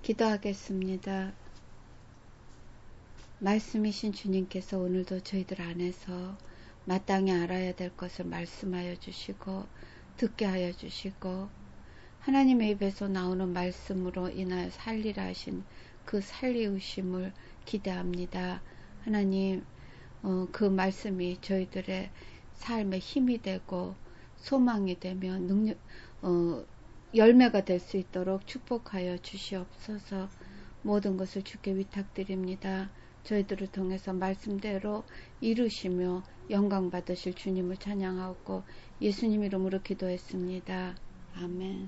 기도하겠습니다. 말씀이신 주님께서 오늘도 저희들 안에서 마땅히 알아야 될 것을 말씀하여 주시고 듣게 하여 주시고 하나님의 입에서 나오는 말씀으로 인하여 살리라 하신 그 살리우심을 기대합니다. 하나님, 그 말씀이 저희들의 삶에 힘이 되고 소망이 되며 열매가 될 수 있도록 축복하여 주시옵소서. 모든 것을 주께 위탁드립니다. 저희들을 통해서 말씀대로 이루시며 영광 받으실 주님을 찬양하고 예수님 이름으로 기도했습니다. 아멘.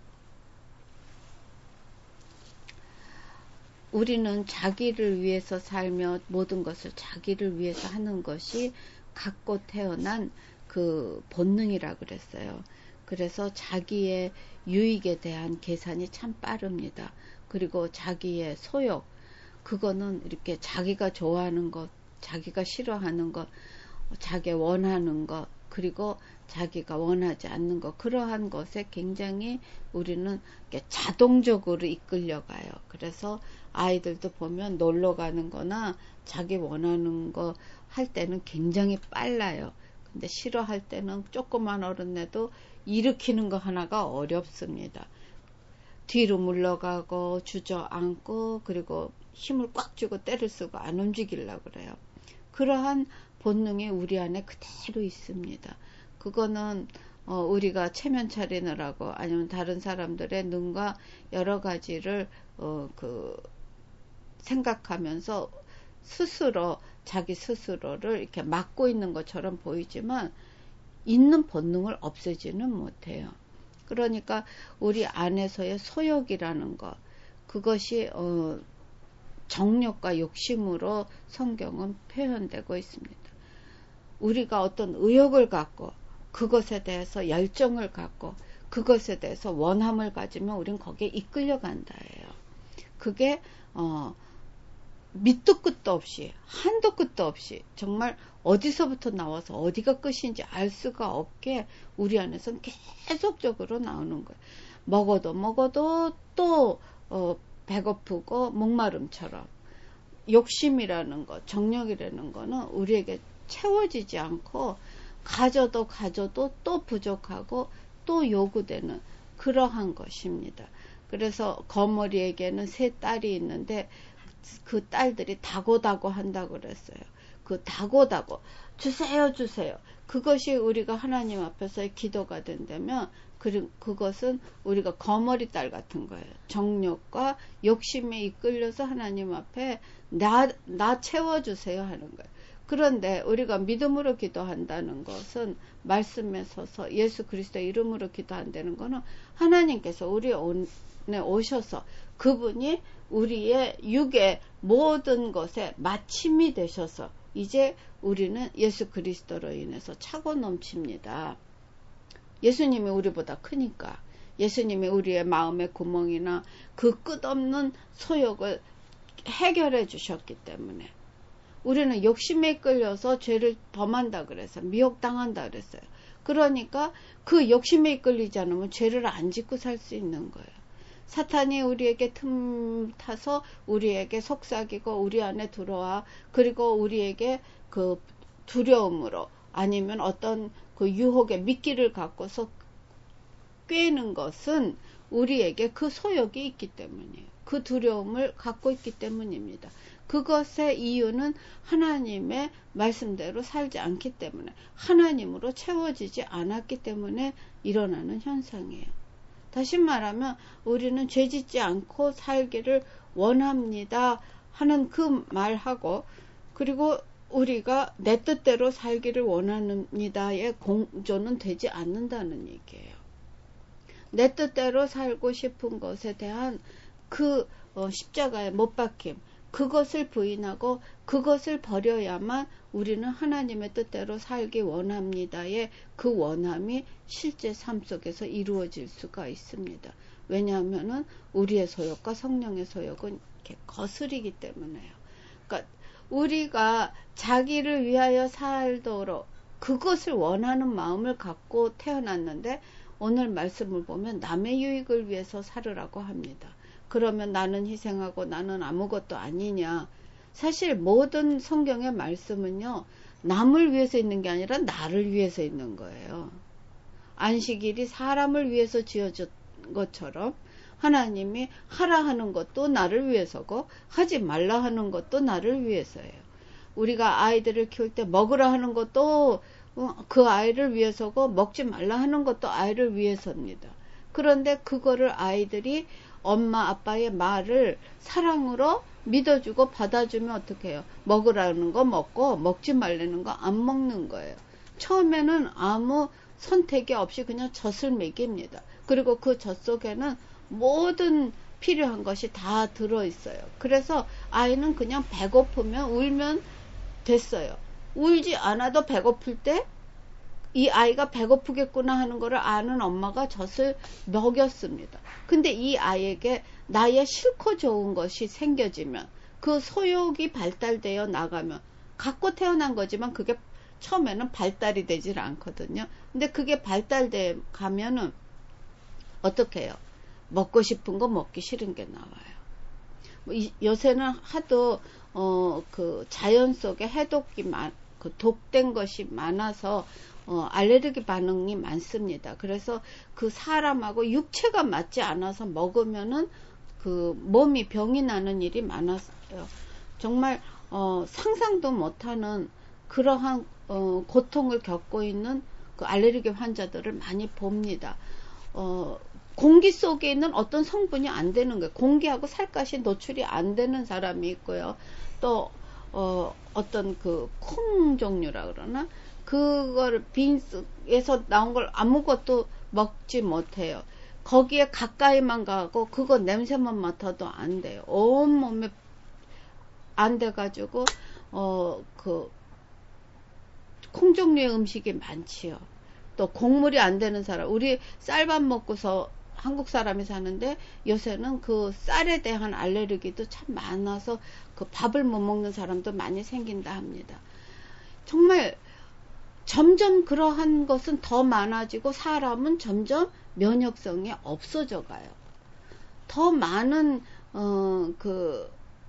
우리는 자기를 위해서 살며 모든 것을 자기를 위해서 하는 것이 갖고 태어난 그 본능이라 그랬어요. 그래서 자기의 유익에 대한 계산이 참 빠릅니다. 그리고 자기의 소욕, 그거는 이렇게 자기가 좋아하는 것, 자기가 싫어하는 것, 자기가 원하는 것, 그리고 자기가 원하지 않는 것, 그러한 것에 굉장히 우리는 자동적으로 이끌려가요. 그래서 아이들도 보면 놀러 가는 거나 자기 원하는 거 할 때는 굉장히 빨라요. 근데 싫어할 때는 조그만 어른애도 일으키는 거 하나가 어렵습니다. 뒤로 물러가고 주저앉고 그리고 힘을 꽉 쥐고 때를 쓰고 안 움직이려고 그래요. 그러한 본능이 우리 안에 그대로 있습니다. 그거는 우리가 체면 차리느라고 아니면 다른 사람들의 눈과 여러 가지를 생각하면서 스스로 자기 스스로를 이렇게 막고 있는 것처럼 보이지만 있는 본능을 없애지는 못해요. 그러니까 우리 안에서의 소욕이라는 것, 그것이 정욕과 욕심으로 성경은 표현되고 있습니다. 우리가 어떤 의욕을 갖고 그것에 대해서 열정을 갖고 그것에 대해서 원함을 가지면 우린 거기에 이끌려 간다예요. 그게 밑도 끝도 없이 한도 끝도 없이 정말 어디서부터 나와서 어디가 끝인지 알 수가 없게 우리 안에서는 계속적으로 나오는 거예요. 먹어도 또 배고프고 목마름처럼 욕심이라는 것, 정욕이라는 거는 우리에게 채워지지 않고 가져도 또 부족하고 또 요구되는 그러한 것입니다. 그래서 거머리에게는 세 딸이 있는데 그 딸들이 다고다고 한다고 그랬어요. 그 다고다고 주세요. 그것이 우리가 하나님 앞에서의 기도가 된다면 그것은 우리가 거머리 딸 같은 거예요. 정욕과 욕심에 이끌려서 하나님 앞에 나 채워주세요 하는 거예요. 그런데 우리가 믿음으로 기도한다는 것은 말씀에 서서 예수 그리스도의 이름으로 기도한다는 것은 하나님께서 우리 안에 오셔서 그분이 우리의 육의 모든 것에 마침이 되셔서 이제 우리는 예수 그리스도로 인해서 차고 넘칩니다. 예수님이 우리보다 크니까 예수님이 우리의 마음의 구멍이나 그 끝없는 소욕을 해결해 주셨기 때문에 우리는 욕심에 끌려서 죄를 범한다 그래서 미혹당한다 그랬어요. 그러니까 그 욕심에 이끌리지 않으면 죄를 안 짓고 살 수 있는 거예요. 사탄이 우리에게 틈타서 우리에게 속삭이고 우리 안에 들어와 그리고 우리에게 그 두려움으로 아니면 어떤 그 유혹의 미끼를 갖고서 꿰는 것은 우리에게 그 소욕이 있기 때문이에요. 그 두려움을 갖고 있기 때문입니다. 그것의 이유는 하나님의 말씀대로 살지 않기 때문에 하나님으로 채워지지 않았기 때문에 일어나는 현상이에요. 다시 말하면 우리는 죄짓지 않고 살기를 원합니다 하는 그 말하고 그리고 우리가 내 뜻대로 살기를 원합니다의 공존은 되지 않는다는 얘기예요. 내 뜻대로 살고 싶은 것에 대한 그 십자가의 못 박힘, 그것을 부인하고 그것을 버려야만 우리는 하나님의 뜻대로 살기 원합니다의 그 원함이 실제 삶 속에서 이루어질 수가 있습니다. 왜냐하면은 우리의 소욕과 성령의 소욕은 이렇게 거스리기 때문에요. 그러니까 우리가 자기를 위하여 살도록 그것을 원하는 마음을 갖고 태어났는데 오늘 말씀을 보면 남의 유익을 위해서 살으라고 합니다. 그러면 나는 희생하고 나는 아무것도 아니냐. 사실 모든 성경의 말씀은요, 남을 위해서 있는 게 아니라 나를 위해서 있는 거예요. 안식일이 사람을 위해서 지어진 것처럼 하나님이 하라 하는 것도 나를 위해서고 하지 말라 하는 것도 나를 위해서예요. 우리가 아이들을 키울 때 먹으라 하는 것도 그 아이를 위해서고 먹지 말라 하는 것도 아이를 위해서입니다. 그런데 그거를 아이들이 엄마 아빠의 말을 사랑으로 믿어주고 받아주면 어떻게 해요? 먹으라는 거 먹고 먹지 말라는 거 안 먹는 거예요. 처음에는 아무 선택이 없이 그냥 젖을 먹입니다. 그리고 그 젖 속에는 모든 필요한 것이 다 들어있어요. 그래서 아이는 그냥 배고프면 울면 됐어요. 울지 않아도 배고플 때 이 아이가 배고프겠구나 하는 것을 아는 엄마가 젖을 먹였습니다. 근데 이 아이에게 나의 싫고 좋은 것이 생겨지면 그 소욕이 발달되어 나가면 갖고 태어난 거지만 그게 처음에는 발달이 되질 않거든요. 근데 그게 발달돼 가면은 어떻게 해요? 먹고 싶은 거 먹기 싫은 게 나와요. 요새는 하도 그 자연 속에 해독이 그 독된 것이 많아서 알레르기 반응이 많습니다. 그래서 그 사람하고 육체가 맞지 않아서 먹으면은 그 몸이 병이 나는 일이 많았어요. 정말 상상도 못하는 그러한 고통을 겪고 있는 그 알레르기 환자들을 많이 봅니다. 공기 속에 있는 어떤 성분이 안 되는 거예요. 공기하고 살갗이 노출이 안 되는 사람이 있고요. 또 어떤 그 콩 종류라 그러나 그걸 빈스에서 나온 걸 아무것도 먹지 못해요. 거기에 가까이만 가고 그거 냄새만 맡아도 안 돼요. 온몸에 안 돼가지고 그 콩 종류의 음식이 많지요. 또 곡물이 안 되는 사람, 우리 쌀밥 먹고서 한국 사람이 사는데 요새는 그 쌀에 대한 알레르기도 참 많아서 그 밥을 못 먹는 사람도 많이 생긴다 합니다. 정말 점점 그러한 것은 더 많아지고 사람은 점점 면역성이 없어져 가요. 더 많은 그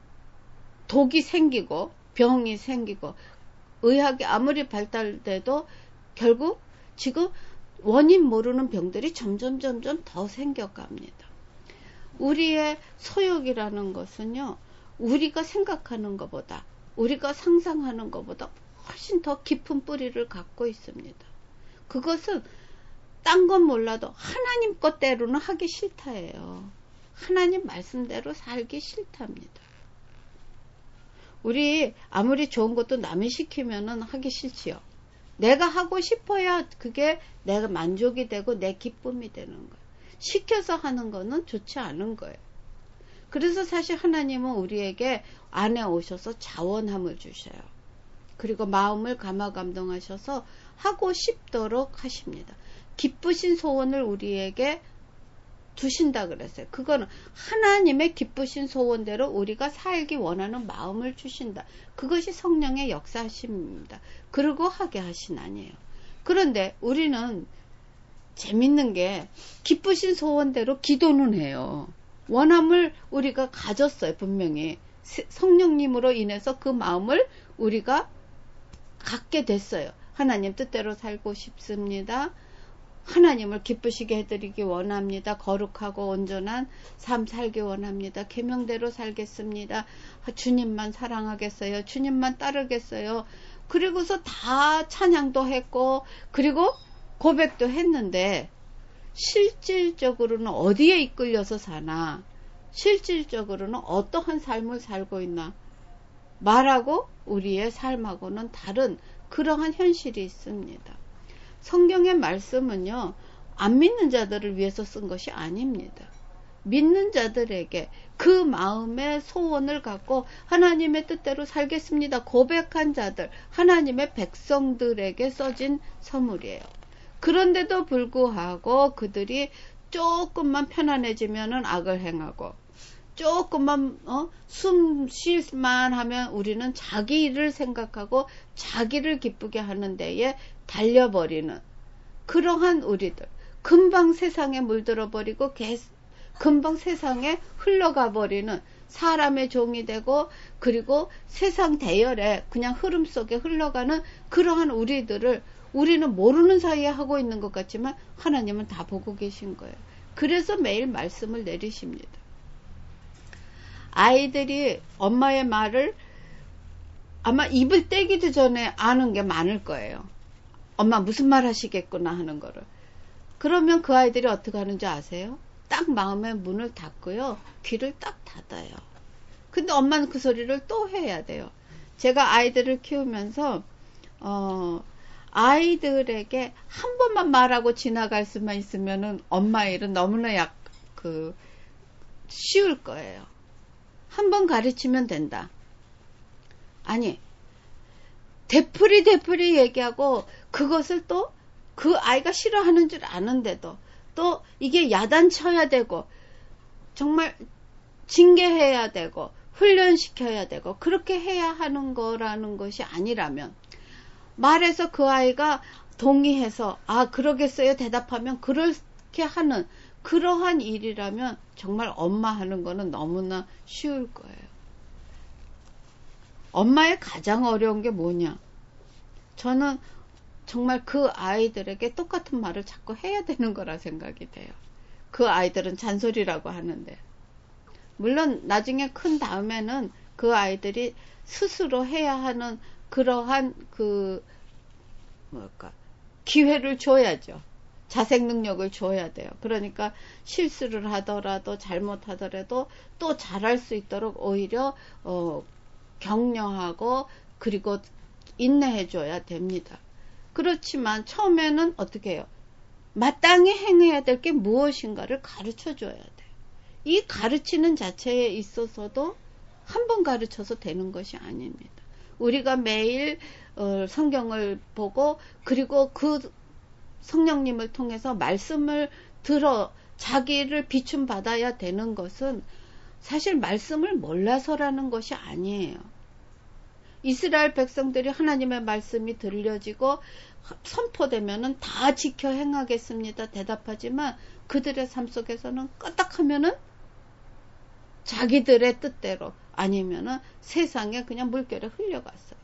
독이 생기고 병이 생기고 의학이 아무리 발달돼도 결국 지금 원인 모르는 병들이 점점 더 생겨갑니다. 우리의 소욕이라는 것은요, 우리가 생각하는 것보다, 우리가 상상하는 것보다 훨씬 더 깊은 뿌리를 갖고 있습니다. 그것은 딴 건 몰라도 하나님 것대로는 하기 싫다예요. 하나님 말씀대로 살기 싫답니다. 우리 아무리 좋은 것도 남이 시키면은 하기 싫지요. 내가 하고 싶어야 그게 내가 만족이 되고 내 기쁨이 되는 거예요. 시켜서 하는 거는 좋지 않은 거예요. 그래서 사실 하나님은 우리에게 안에 오셔서 자원함을 주셔요. 그리고 마음을 감화감동하셔서 하고 싶도록 하십니다. 기쁘신 소원을 우리에게 두신다 그랬어요. 그거는 하나님의 기쁘신 소원대로 우리가 살기 원하는 마음을 주신다. 그것이 성령의 역사하심입니다. 그러고 하게 하신 아니에요. 그런데 우리는 재밌는 게 기쁘신 소원대로 기도는 해요. 원함을 우리가 가졌어요. 분명히 성령님으로 인해서 그 마음을 우리가 갖게 됐어요. 하나님 뜻대로 살고 싶습니다. 하나님을 기쁘시게 해드리기 원합니다. 거룩하고 온전한 삶 살기 원합니다. 계명대로 살겠습니다. 주님만 사랑하겠어요. 주님만 따르겠어요. 그리고서 다 찬양도 했고 그리고 고백도 했는데 실질적으로는 어디에 이끌려서 사나? 실질적으로는 어떠한 삶을 살고 있나? 말하고 우리의 삶하고는 다른 그러한 현실이 있습니다. 성경의 말씀은요, 안 믿는 자들을 위해서 쓴 것이 아닙니다. 믿는 자들에게 그 마음의 소원을 갖고 하나님의 뜻대로 살겠습니다. 고백한 자들, 하나님의 백성들에게 써진 선물이에요. 그런데도 불구하고 그들이 조금만 편안해지면은 악을 행하고 조금만 숨 쉴만 하면 우리는 자기 일을 생각하고 자기를 기쁘게 하는 데에 달려버리는 그러한 우리들, 금방 세상에 물들어 버리고 금방 세상에 흘러가 버리는 사람의 종이 되고 그리고 세상 대열에 그냥 흐름 속에 흘러가는 그러한 우리들을 우리는 모르는 사이에 하고 있는 것 같지만 하나님은 다 보고 계신 거예요. 그래서 매일 말씀을 내리십니다. 아이들이 엄마의 말을 아마 입을 떼기도 전에 아는 게 많을 거예요. 엄마 무슨 말 하시겠구나 하는 거를. 그러면 그 아이들이 어떻게 하는지 아세요? 딱 마음의 문을 닫고요. 귀를 딱 닫아요. 근데 엄마는 그 소리를 또 해야 돼요. 제가 아이들을 키우면서 아이들에게 한 번만 말하고 지나갈 수만 있으면은 엄마 일은 너무나 쉬울 거예요. 한 번 가르치면 된다. 아니, 되풀이 얘기하고 그것을 또 그 아이가 싫어하는 줄 아는데도 또 이게 야단쳐야 되고 정말 징계해야 되고 훈련시켜야 되고 그렇게 해야 하는 거라는 것이 아니라면 말해서 그 아이가 동의해서 아 그러겠어요 대답하면 그렇게 하는 그러한 일이라면 정말 엄마 하는 거는 너무나 쉬울 거예요. 엄마의 가장 어려운 게 뭐냐? 저는 정말 그 아이들에게 똑같은 말을 자꾸 해야 되는 거라 생각이 돼요. 그 아이들은 잔소리라고 하는데 물론 나중에 큰 다음에는 그 아이들이 스스로 해야 하는 그러한 기회를 줘야죠. 자생 능력을 줘야 돼요. 그러니까 실수를 하더라도 잘못하더라도 또 잘할 수 있도록 오히려 격려하고 그리고 인내해 줘야 됩니다. 그렇지만 처음에는 어떻게 해요? 마땅히 행해야 될 게 무엇인가를 가르쳐 줘야 돼요. 이 가르치는 자체에 있어서도 한 번 가르쳐서 되는 것이 아닙니다. 우리가 매일 성경을 보고 그리고 그 성령님을 통해서 말씀을 들어 자기를 비춤받아야 되는 것은 사실 말씀을 몰라서라는 것이 아니에요. 이스라엘 백성들이 하나님의 말씀이 들려지고 선포되면은 다 지켜 행하겠습니다. 대답하지만 그들의 삶 속에서는 까딱하면은 자기들의 뜻대로 아니면은 세상에 그냥 물결에 흘려갔어요.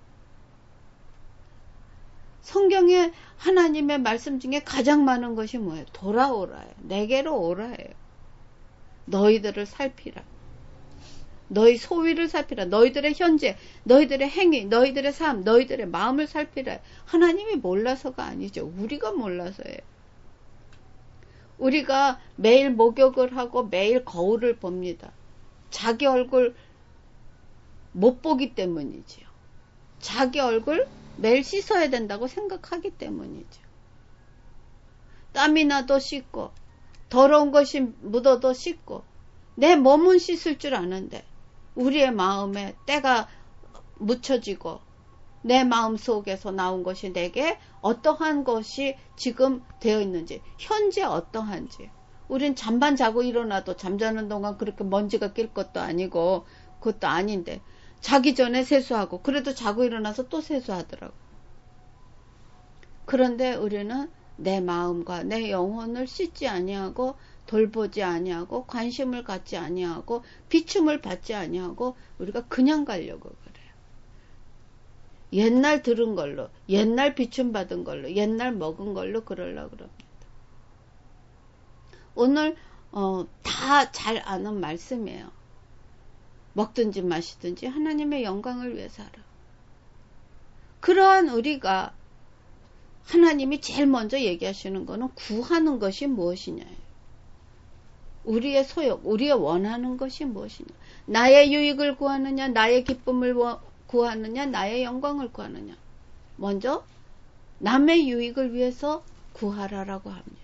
성경에 하나님의 말씀 중에 가장 많은 것이 뭐예요? 돌아오라예요. 내게로 오라예요. 너희들을 살피라. 너희 소위를 살피라. 너희들의 현재, 너희들의 행위, 너희들의 삶, 너희들의 마음을 살피라. 하나님이 몰라서가 아니죠. 우리가 몰라서예요. 우리가 매일 목욕을 하고 매일 거울을 봅니다. 자기 얼굴 못 보기 때문이지요. 자기 얼굴 매일 씻어야 된다고 생각하기 때문이죠. 땀이 나도 씻고 더러운 것이 묻어도 씻고 내 몸은 씻을 줄 아는데 우리의 마음에 때가 묻혀지고 내 마음 속에서 나온 것이 내게 어떠한 것이 지금 되어 있는지 현재 어떠한지 우린 잠만 자고 일어나도 잠자는 동안 그렇게 먼지가 낄 것도 아니고 그것도 아닌데 자기 전에 세수하고 그래도 자고 일어나서 또 세수하더라고. 그런데 우리는 내 마음과 내 영혼을 씻지 아니하고 돌보지 아니하고 관심을 갖지 아니하고 비춤을 받지 아니하고 우리가 그냥 가려고 그래요. 옛날 들은 걸로 옛날 비춤 받은 걸로 옛날 먹은 걸로 그러려고 그럽니다. 오늘 다 잘 아는 말씀이에요. 먹든지 마시든지 하나님의 영광을 위해서 하라. 그러한 우리가 하나님이 제일 먼저 얘기하시는 거는 구하는 것이 무엇이냐예요. 우리의 소욕, 우리의 원하는 것이 무엇이냐. 나의 유익을 구하느냐, 나의 기쁨을 구하느냐, 나의 영광을 구하느냐. 먼저 남의 유익을 위해서 구하라라고 합니다.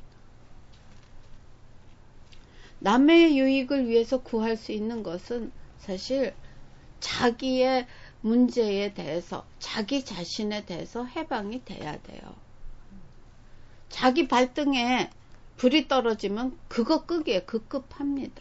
남의 유익을 위해서 구할 수 있는 것은 사실 자기의 문제에 대해서, 자기 자신에 대해서 해방이 돼야 돼요. 자기 발등에 불이 떨어지면 그거 끄기에 급급합니다.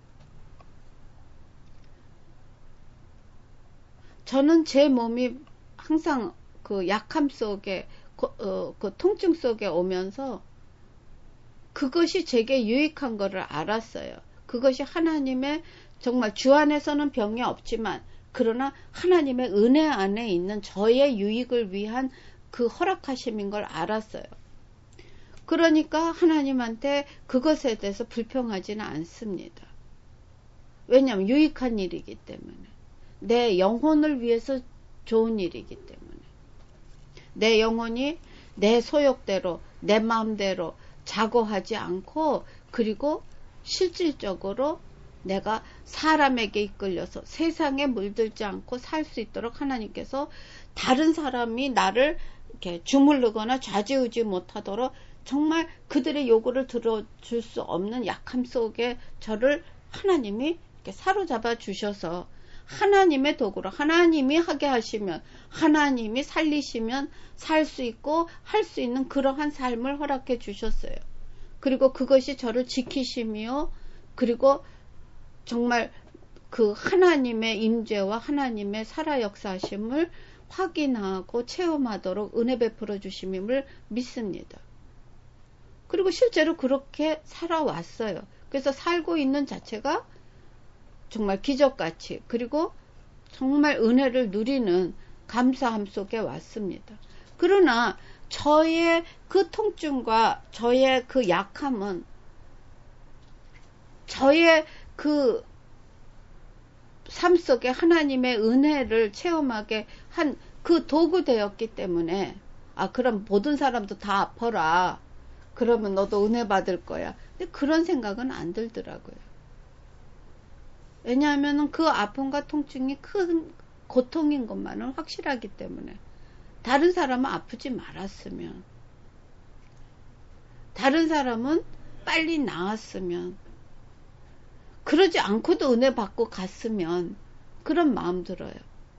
저는 제 몸이 항상 그 약함 속에, 그 통증 속에 오면서 그것이 제게 유익한 거를 알았어요. 그것이 하나님의 정말 주 안에서는 병이 없지만 그러나 하나님의 은혜 안에 있는 저의 유익을 위한 그 허락하심인 걸 알았어요. 그러니까 하나님한테 그것에 대해서 불평하지는 않습니다. 왜냐하면 유익한 일이기 때문에. 내 영혼을 위해서 좋은 일이기 때문에. 내 영혼이 내 소욕대로 내 마음대로 자고하지 않고 그리고 실질적으로 내가 사람에게 이끌려서 세상에 물들지 않고 살 수 있도록 하나님께서 다른 사람이 나를 이렇게 주물르거나 좌지우지 못하도록 정말 그들의 요구를 들어줄 수 없는 약함 속에 저를 하나님이 이렇게 사로잡아 주셔서 하나님의 도구로 하나님이 하게 하시면 하나님이 살리시면 살 수 있고 할 수 있는 그러한 삶을 허락해 주셨어요. 그리고 그것이 저를 지키시며 그리고 정말 그 하나님의 임재와 하나님의 살아 역사하심을 확인하고 체험하도록 은혜 베풀어 주심임을 믿습니다. 그리고 실제로 그렇게 살아왔어요. 그래서 살고 있는 자체가 정말 기적같이 그리고 정말 은혜를 누리는 감사함 속에 왔습니다. 그러나 저의 그 통증과 저의 그 약함은 저의 그 삶 속에 하나님의 은혜를 체험하게 한 그 도구 되었기 때문에 그럼 모든 사람도 다 아파라. 그러면 너도 은혜 받을 거야. 근데 그런 생각은 안 들더라고요. 왜냐하면 그 아픔과 통증이 큰 고통인 것만은 확실하기 때문에 다른 사람은 아프지 말았으면 다른 사람은 빨리 나았으면 그러지 않고도 은혜 받고 갔으면 그런 마음 들어요.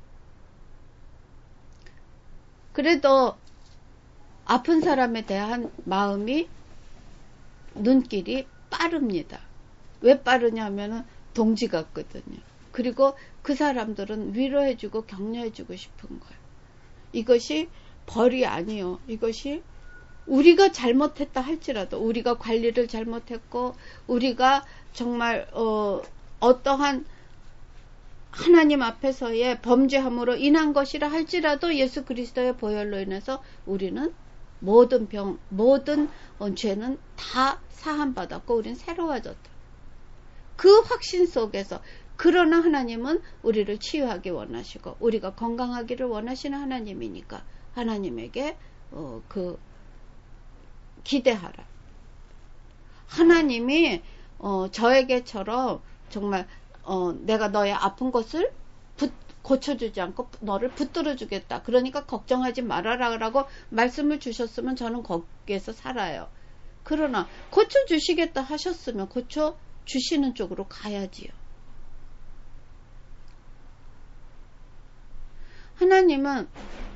그래도 아픈 사람에 대한 마음이 눈길이 빠릅니다. 왜 빠르냐면은 동지 같거든요. 그리고 그 사람들은 위로해주고 격려해주고 싶은 거예요. 이것이 벌이 아니요. 이것이 우리가 잘못했다 할지라도 우리가 관리를 잘못했고 우리가 정말 어떠한 하나님 앞에서의 범죄함으로 인한 것이라 할지라도 예수 그리스도의 보혈로 인해서 우리는 모든 병, 모든 죄는 다 사함받았고 우리는 새로워졌다. 그 확신 속에서 그러나 하나님은 우리를 치유하기 원하시고 우리가 건강하기를 원하시는 하나님이니까 하나님에게 기대하라. 하나님이 저에게처럼 정말 내가 너의 아픈 것을 고쳐주지 않고 너를 붙들어 주겠다. 그러니까 걱정하지 말아라 라고 말씀을 주셨으면 저는 거기에서 살아요. 그러나 고쳐주시겠다 하셨으면 고쳐주시는 쪽으로 가야지요. 하나님은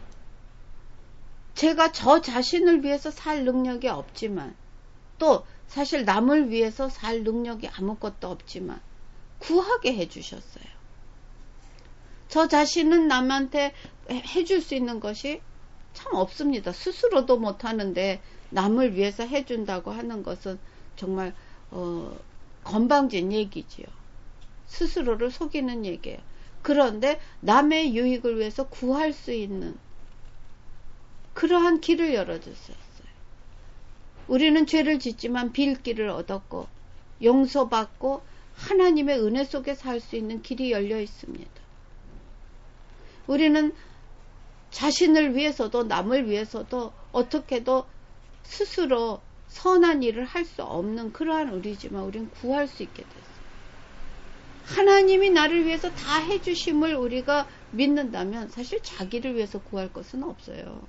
제가 저 자신을 위해서 살 능력이 없지만 또 사실 남을 위해서 살 능력이 아무것도 없지만 구하게 해주셨어요. 저 자신은 남한테 해줄 수 있는 것이 참 없습니다. 스스로도 못하는데 남을 위해서 해준다고 하는 것은 정말 건방진 얘기지요. 스스로를 속이는 얘기예요. 그런데 남의 유익을 위해서 구할 수 있는 그러한 길을 열어주셨어요. 우리는 죄를 짓지만 빌 길을 얻었고 용서받고 하나님의 은혜 속에 살 수 있는 길이 열려 있습니다. 우리는 자신을 위해서도 남을 위해서도 어떻게도 스스로 선한 일을 할 수 없는 그러한 우리지만 우리는 구할 수 있게 됐어요. 하나님이 나를 위해서 다 해주심을 우리가 믿는다면 사실 자기를 위해서 구할 것은 없어요.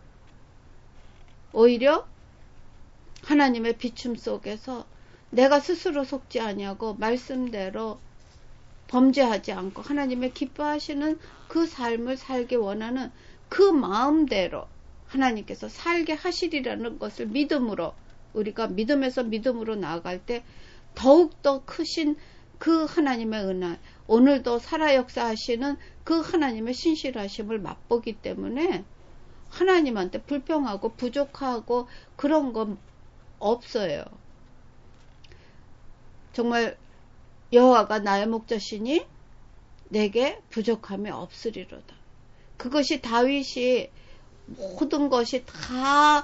오히려 하나님의 비춤 속에서 내가 스스로 속지 아니하고 말씀대로 범죄하지 않고 하나님의 기뻐하시는 그 삶을 살기 원하는 그 마음대로 하나님께서 살게 하시리라는 것을 믿음으로 우리가 믿음에서 믿음으로 나아갈 때 더욱더 크신 그 하나님의 은혜 오늘도 살아 역사하시는 그 하나님의 신실하심을 맛보기 때문에 하나님한테 불평하고 부족하고 그런 건 없어요. 정말 여호와가 나의 목자시니 내게 부족함이 없으리로다. 그것이 다윗이 모든 것이 다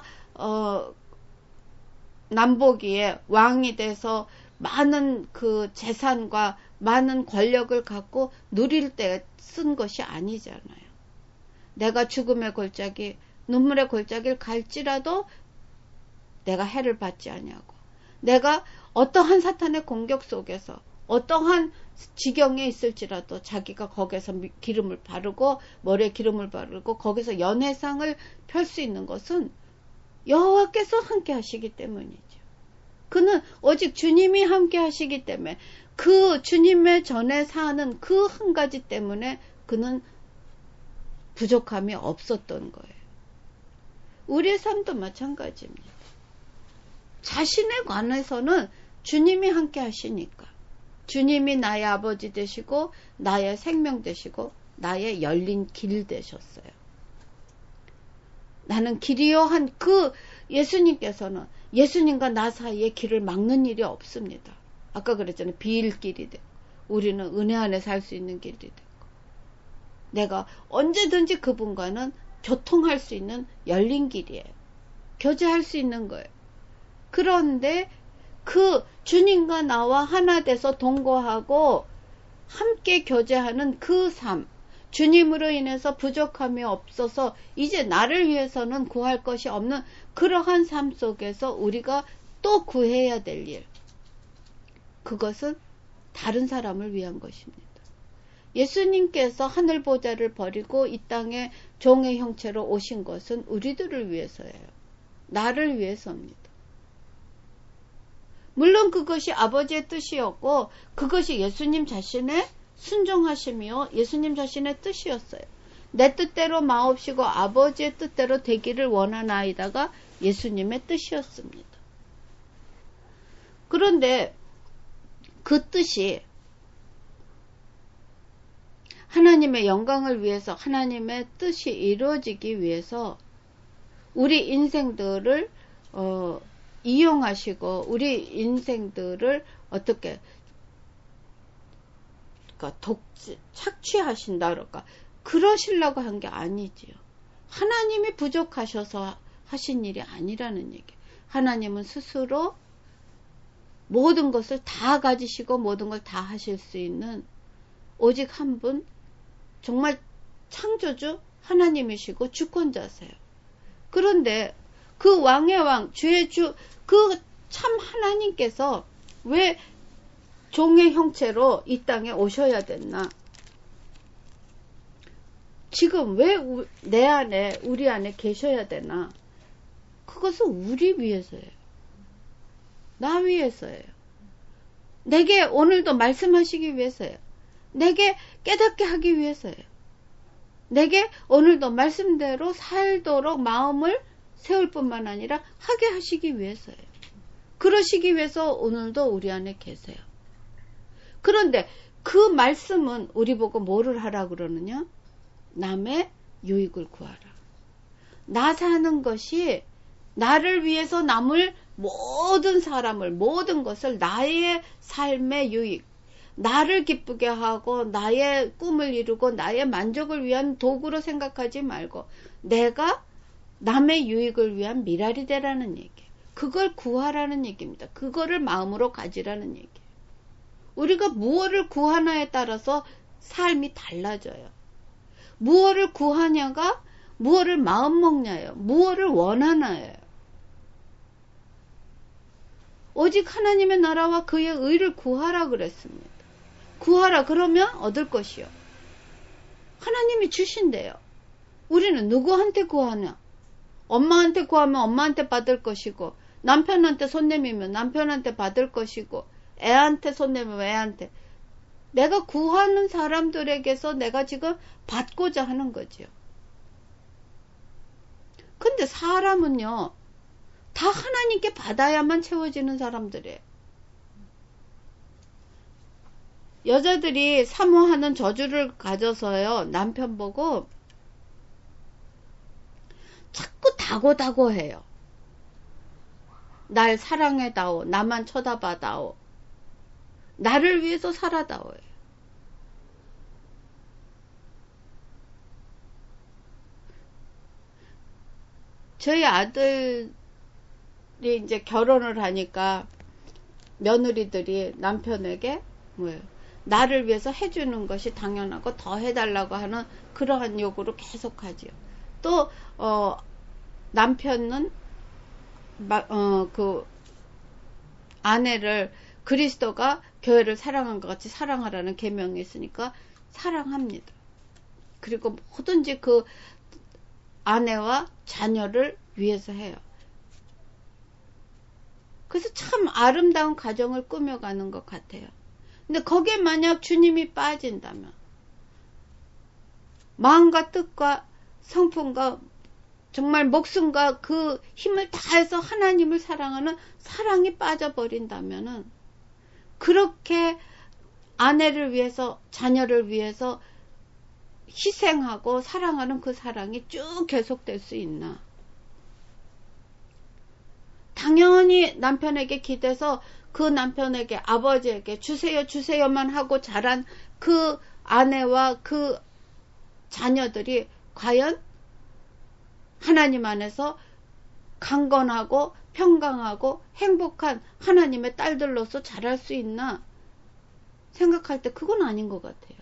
남보기에 왕이 돼서 많은 그 재산과 많은 권력을 갖고 누릴 때 쓴 것이 아니잖아요. 내가 죽음의 골짜기, 눈물의 골짜기를 갈지라도 내가 해를 받지 아니하고, 내가 어떠한 사탄의 공격 속에서 어떠한 지경에 있을지라도 자기가 거기서 기름을 바르고 머리에 기름을 바르고 거기서 연회상을 펼 수 있는 것은 여호와께서 함께 하시기 때문이죠. 그는 오직 주님이 함께 하시기 때문에, 그 주님의 전에 사는 그 한 가지 때문에 그는 부족함이 없었던 거예요. 우리의 삶도 마찬가지입니다. 자신에 관해서는 주님이 함께 하시니까, 주님이 나의 아버지 되시고 나의 생명 되시고 나의 열린 길 되셨어요. 나는 길이요 한 그 예수님께서는 예수님과 나 사이에 길을 막는 일이 없습니다. 아까 그랬잖아요. 비일길이 되고 우리는 은혜 안에 살 수 있는 길이 되고, 내가 언제든지 그분과는 교통할 수 있는 열린 길이에요. 교제할 수 있는 거예요. 그런데 그 주님과 나와 하나 돼서 동거하고 함께 교제하는 그 삶, 주님으로 인해서 부족함이 없어서 이제 나를 위해서는 구할 것이 없는 그러한 삶 속에서 우리가 또 구해야 될 일, 그것은 다른 사람을 위한 것입니다. 예수님께서 하늘 보좌를 버리고 이 땅에 종의 형체로 오신 것은 우리들을 위해서예요. 나를 위해서입니다. 물론 그것이 아버지의 뜻이었고 그것이 예수님 자신의 순종하심이요 예수님 자신의 뜻이었어요. 내 뜻대로 마옵시고 아버지의 뜻대로 되기를 원하나이다가 예수님의 뜻이었습니다. 그런데 그 뜻이 하나님의 영광을 위해서, 하나님의 뜻이 이루어지기 위해서 우리 인생들을 이용하시고 우리 인생들을 어떻게 착취하신다 그럴까, 그러시려고 한 게 아니지요. 하나님이 부족하셔서 하신 일이 아니라는 얘기. 하나님은 스스로 모든 것을 다 가지시고 모든 걸 다 하실 수 있는 오직 한 분, 정말 창조주 하나님이시고 주권자세요. 그런데 그 왕의 왕, 주의 주, 그 참 하나님께서 왜 종의 형체로 이 땅에 오셔야 됐나? 지금 왜 내 안에, 우리 안에 계셔야 되나? 그것은 우리 위해서예요. 나 위해서예요. 내게 오늘도 말씀하시기 위해서예요. 내게 깨닫게 하기 위해서예요. 내게 오늘도 말씀대로 살도록 마음을 세울 뿐만 아니라 하게 하시기 위해서예요. 그러시기 위해서 오늘도 우리 안에 계세요. 그런데 그 말씀은 우리 보고 뭐를 하라 그러느냐? 남의 유익을 구하라. 나 사는 것이 나를 위해서 남을 모든 사람을, 모든 것을 나의 삶의 유익, 나를 기쁘게 하고 나의 꿈을 이루고 나의 만족을 위한 도구로 생각하지 말고 내가 남의 유익을 위한 미랄이 되라는 얘기. 그걸 구하라는 얘기입니다. 그거를 마음으로 가지라는 얘기. 우리가 무엇을 구하나에 따라서 삶이 달라져요. 무엇을 구하냐가 무엇을 마음먹냐예요. 무엇을 원하나예요. 오직 하나님의 나라와 그의 의를 구하라 그랬습니다. 구하라 그러면 얻을 것이요. 하나님이 주신대요. 우리는 누구한테 구하냐? 엄마한테 구하면 엄마한테 받을 것이고, 남편한테 손 내밀면 남편한테 받을 것이고, 애한테 손 내밀면 애한테. 내가 구하는 사람들에게서 내가 지금 받고자 하는 거지요. 근데 사람은요, 다 하나님께 받아야만 채워지는 사람들이에요. 여자들이 사모하는 저주를 가져서요, 남편 보고 자꾸 다고다고 해요. 날 사랑해다오, 나만 쳐다봐다오. 나를 위해서 살아다워요. 저희 아들이 이제 결혼을 하니까 며느리들이 남편에게 뭐예요? 나를 위해서 해주는 것이 당연하고 더 해달라고 하는 그러한 요구를 계속하지요. 또 남편은 그 아내를 그리스도가 교회를 사랑한 것 같이 사랑하라는 계명이 있으니까 사랑합니다. 그리고 뭐든지 그 아내와 자녀를 위해서 해요. 그래서 참 아름다운 가정을 꾸며가는 것 같아요. 근데 거기에 만약 주님이 빠진다면 마음과 뜻과 성품과 정말 목숨과 그 힘을 다해서 하나님을 사랑하는 사랑이 빠져버린다면은 그렇게 아내를 위해서 자녀를 위해서 희생하고 사랑하는 그 사랑이 쭉 계속될 수 있나? 당연히 남편에게 기대서 그 남편에게 아버지에게 주세요 주세요만 하고 자란 그 아내와 그 자녀들이 과연 하나님 안에서 강건하고 평강하고 행복한 하나님의 딸들로서 자랄 수 있나 생각할 때 그건 아닌 것 같아요.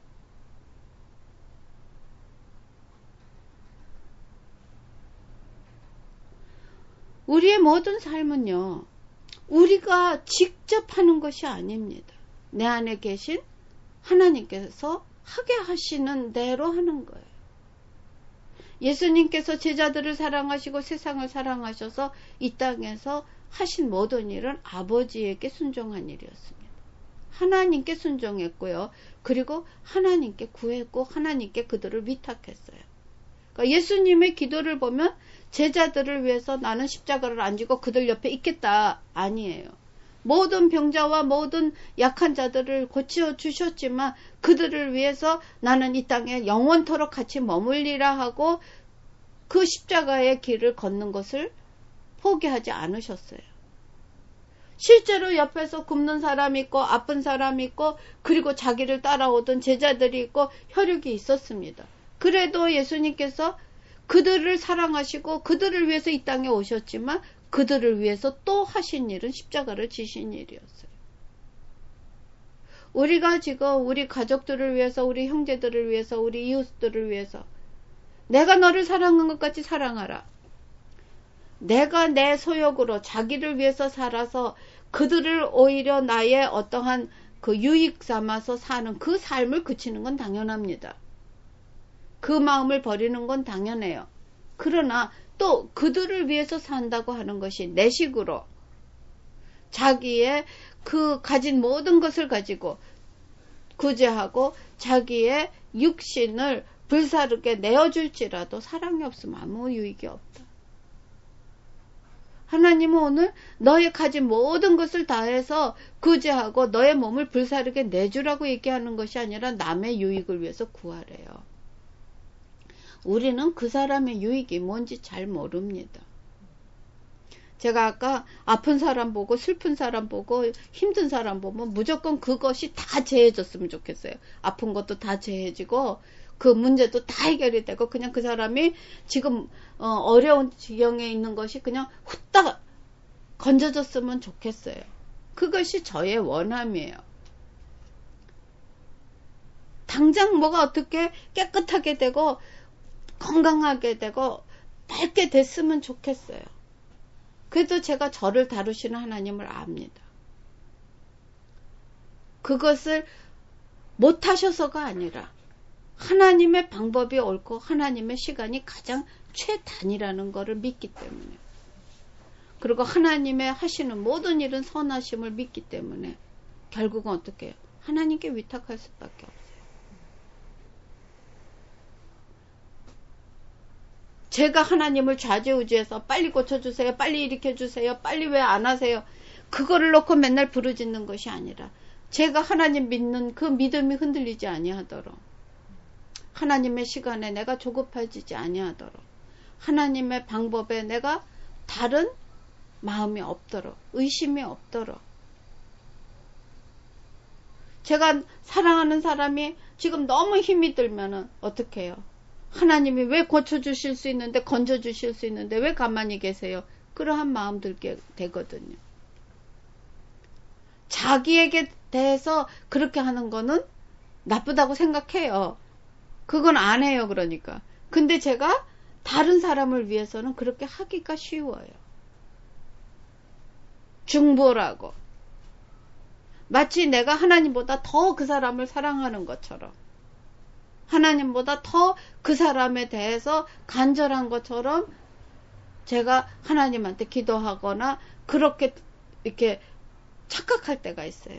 우리의 모든 삶은요, 우리가 직접 하는 것이 아닙니다. 내 안에 계신 하나님께서 하게 하시는 대로 하는 거예요. 예수님께서 제자들을 사랑하시고 세상을 사랑하셔서 이 땅에서 하신 모든 일은 아버지에게 순종한 일이었습니다. 하나님께 순종했고요. 그리고 하나님께 구했고 하나님께 그들을 위탁했어요. 그러니까 예수님의 기도를 보면 제자들을 위해서 나는 십자가를 안 지고 그들 옆에 있겠다 아니에요. 모든 병자와 모든 약한 자들을 고쳐 주셨지만 그들을 위해서 나는 이 땅에 영원토록 같이 머물리라 하고 그 십자가의 길을 걷는 것을 포기하지 않으셨어요. 실제로 옆에서 굶는 사람이 있고 아픈 사람이 있고 그리고 자기를 따라오던 제자들이 있고 혈육이 있었습니다. 그래도 예수님께서 그들을 사랑하시고 그들을 위해서 이 땅에 오셨지만 그들을 위해서 또 하신 일은 십자가를 지신 일이었어요. 우리가 지금 우리 가족들을 위해서 우리 형제들을 위해서 우리 이웃들을 위해서 내가 너를 사랑한 것 같이 사랑하라. 내가 내 소욕으로 자기를 위해서 살아서 그들을 오히려 나의 어떠한 그 유익 삼아서 사는 그 삶을 그치는 건 당연합니다. 그 마음을 버리는 건 당연해요. 그러나 또 그들을 위해서 산다고 하는 것이 내 식으로 자기의 그 가진 모든 것을 가지고 구제하고 자기의 육신을 불사르게 내어줄지라도 사랑이 없으면 아무 유익이 없다. 하나님은 오늘 너의 가진 모든 것을 다해서 구제하고 너의 몸을 불사르게 내주라고 얘기하는 것이 아니라 남의 유익을 위해서 구하래요. 우리는 그 사람의 유익이 뭔지 잘 모릅니다. 제가 아까 아픈 사람 보고 슬픈 사람 보고 힘든 사람 보면 무조건 그것이 다 제해졌으면 좋겠어요. 아픈 것도 다 제해지고 그 문제도 다 해결이 되고 그냥 그 사람이 지금 어려운 지경에 있는 것이 그냥 후딱 건져졌으면 좋겠어요. 그것이 저의 원함이에요. 당장 뭐가 어떻게 깨끗하게 되고 건강하게 되고 밝게 됐으면 좋겠어요. 그래도 제가 저를 다루시는 하나님을 압니다. 그것을 못하셔서가 아니라 하나님의 방법이 옳고 하나님의 시간이 가장 최단이라는 것을 믿기 때문에 그리고 하나님의 하시는 모든 일은 선하심을 믿기 때문에 결국은 어떻게 해요? 하나님께 위탁할 수밖에 없어요. 제가 하나님을 좌지우지해서 빨리 고쳐주세요. 빨리 일으켜주세요. 빨리 왜 안 하세요? 그거를 놓고 맨날 부르짖는 것이 아니라 제가 하나님 믿는 그 믿음이 흔들리지 아니하도록 하나님의 시간에 내가 조급해지지 아니하도록 하나님의 방법에 내가 다른 마음이 없도록 의심이 없도록 제가 사랑하는 사람이 지금 너무 힘이 들면은 어떻게 해요? 하나님이 왜 고쳐주실 수 있는데, 건져주실 수 있는데 왜 가만히 계세요? 그러한 마음 들게 되거든요. 자기에게 대해서 그렇게 하는 거는 나쁘다고 생각해요. 그건 안 해요, 그러니까. 근데 제가 다른 사람을 위해서는 그렇게 하기가 쉬워요. 중보라고. 마치 내가 하나님보다 더 그 사람을 사랑하는 것처럼, 하나님보다 더 그 사람에 대해서 간절한 것처럼 제가 하나님한테 기도하거나 그렇게 이렇게 착각할 때가 있어요.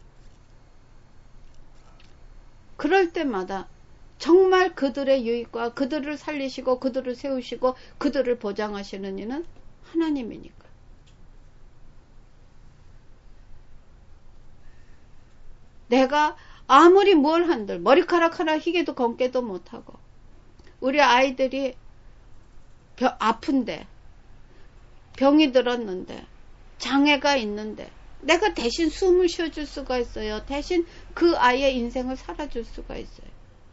그럴 때마다 정말 그들의 유익과 그들을 살리시고 그들을 세우시고 그들을 보장하시는 이는 하나님이니까. 내가 아무리 뭘 한들 머리카락 하나 희게도 검게도 못하고, 우리 아이들이 아픈데, 병이 들었는데, 장애가 있는데 내가 대신 숨을 쉬어줄 수가 있어요. 대신 그 아이의 인생을 살아줄 수가 있어요.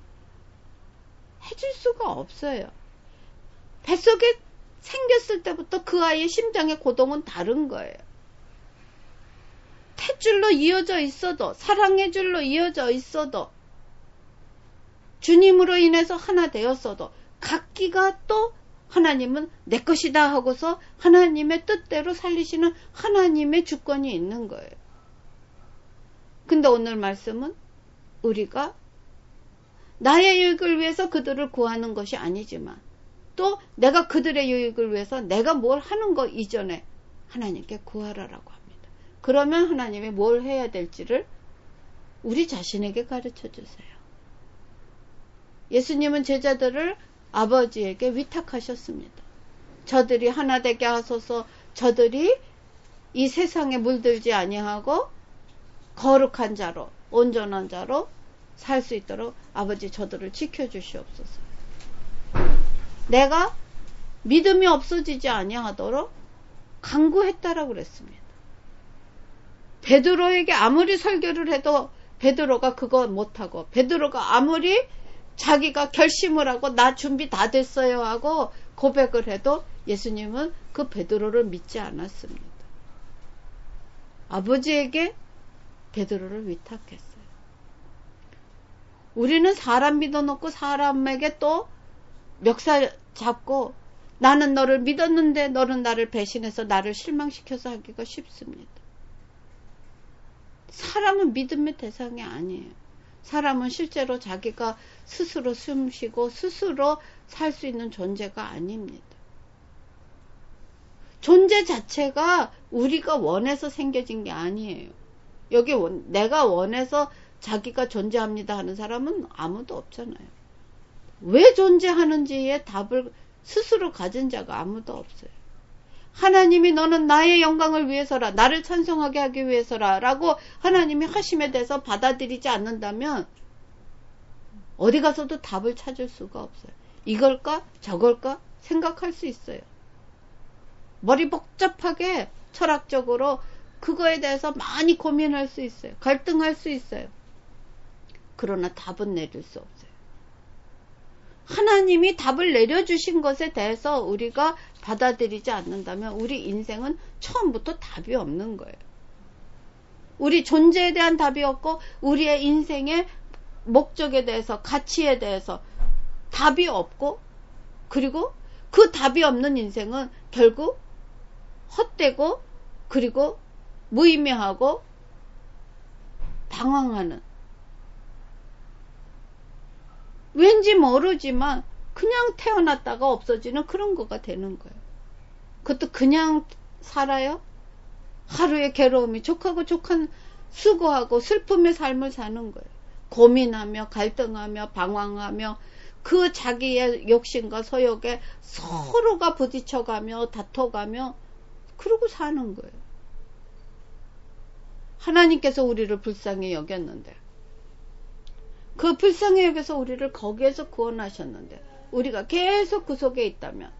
해줄 수가 없어요. 뱃속에 생겼을 때부터 그 아이의 심장의 고동은 다른 거예요. 탯줄로 이어져 있어도, 사랑의 줄로 이어져 있어도, 주님으로 인해서 하나 되었어도 각기가 또 하나님은 내 것이다 하고서 하나님의 뜻대로 살리시는 하나님의 주권이 있는 거예요. 근데 오늘 말씀은 우리가 나의 유익을 위해서 그들을 구하는 것이 아니지만, 또 내가 그들의 유익을 위해서 내가 뭘 하는 거 이전에 하나님께 구하라라고 합니다. 그러면 하나님이 뭘 해야 될지를 우리 자신에게 가르쳐 주세요. 예수님은 제자들을 아버지에게 위탁하셨습니다. 저들이 하나 되게 하소서, 저들이 이 세상에 물들지 아니하고 거룩한 자로, 온전한 자로 살 수 있도록 아버지 저들을 지켜주시옵소서. 내가 믿음이 없어지지 아니하도록 간구했다라고 그랬습니다. 베드로에게 아무리 설교를 해도 베드로가 그거 못하고, 베드로가 아무리 자기가 결심을 하고 나 준비 다 됐어요 하고 고백을 해도 예수님은 그 베드로를 믿지 않았습니다. 아버지에게 베드로를 위탁했어요. 우리는 사람 믿어놓고 사람에게 또 멱살 잡고, 나는 너를 믿었는데 너는 나를 배신해서 나를 실망시켜서 하기가 쉽습니다. 사람은 믿음의 대상이 아니에요. 사람은 실제로 자기가 스스로 숨쉬고 스스로 살 수 있는 존재가 아닙니다. 존재 자체가 우리가 원해서 생겨진 게 아니에요. 여기 내가 원해서 자기가 존재합니다 하는 사람은 아무도 없잖아요. 왜 존재하는지의 답을 스스로 가진 자가 아무도 없어요. 하나님이 너는 나의 영광을 위해서라, 나를 찬송하게 하기 위해서라 라고 하나님이 하심에 대해서 받아들이지 않는다면 어디 가서도 답을 찾을 수가 없어요. 이걸까 저걸까 생각할 수 있어요. 머리 복잡하게 철학적으로 그거에 대해서 많이 고민할 수 있어요. 갈등할 수 있어요. 그러나 답은 내릴 수 없어요. 하나님이 답을 내려주신 것에 대해서 우리가 받아들이지 않는다면 우리 인생은 처음부터 답이 없는 거예요. 우리 존재에 대한 답이 없고 우리의 인생의 목적에 대해서, 가치에 대해서 답이 없고, 그리고 그 답이 없는 인생은 결국 헛되고 그리고 무의미하고 방황하는, 왠지 모르지만 그냥 태어났다가 없어지는 그런 거가 되는 거예요. 그것도 그냥 살아요? 하루의 괴로움이 족하고 족한 수고하고 슬픔의 삶을 사는 거예요. 고민하며 갈등하며 방황하며 그 자기의 욕심과 소욕에 서로가 부딪혀가며 다퉈가며 그러고 사는 거예요. 하나님께서 우리를 불쌍히 여겼는데, 그 불쌍히 여겨서 우리를 거기에서 구원하셨는데 우리가 계속 그 속에 있다면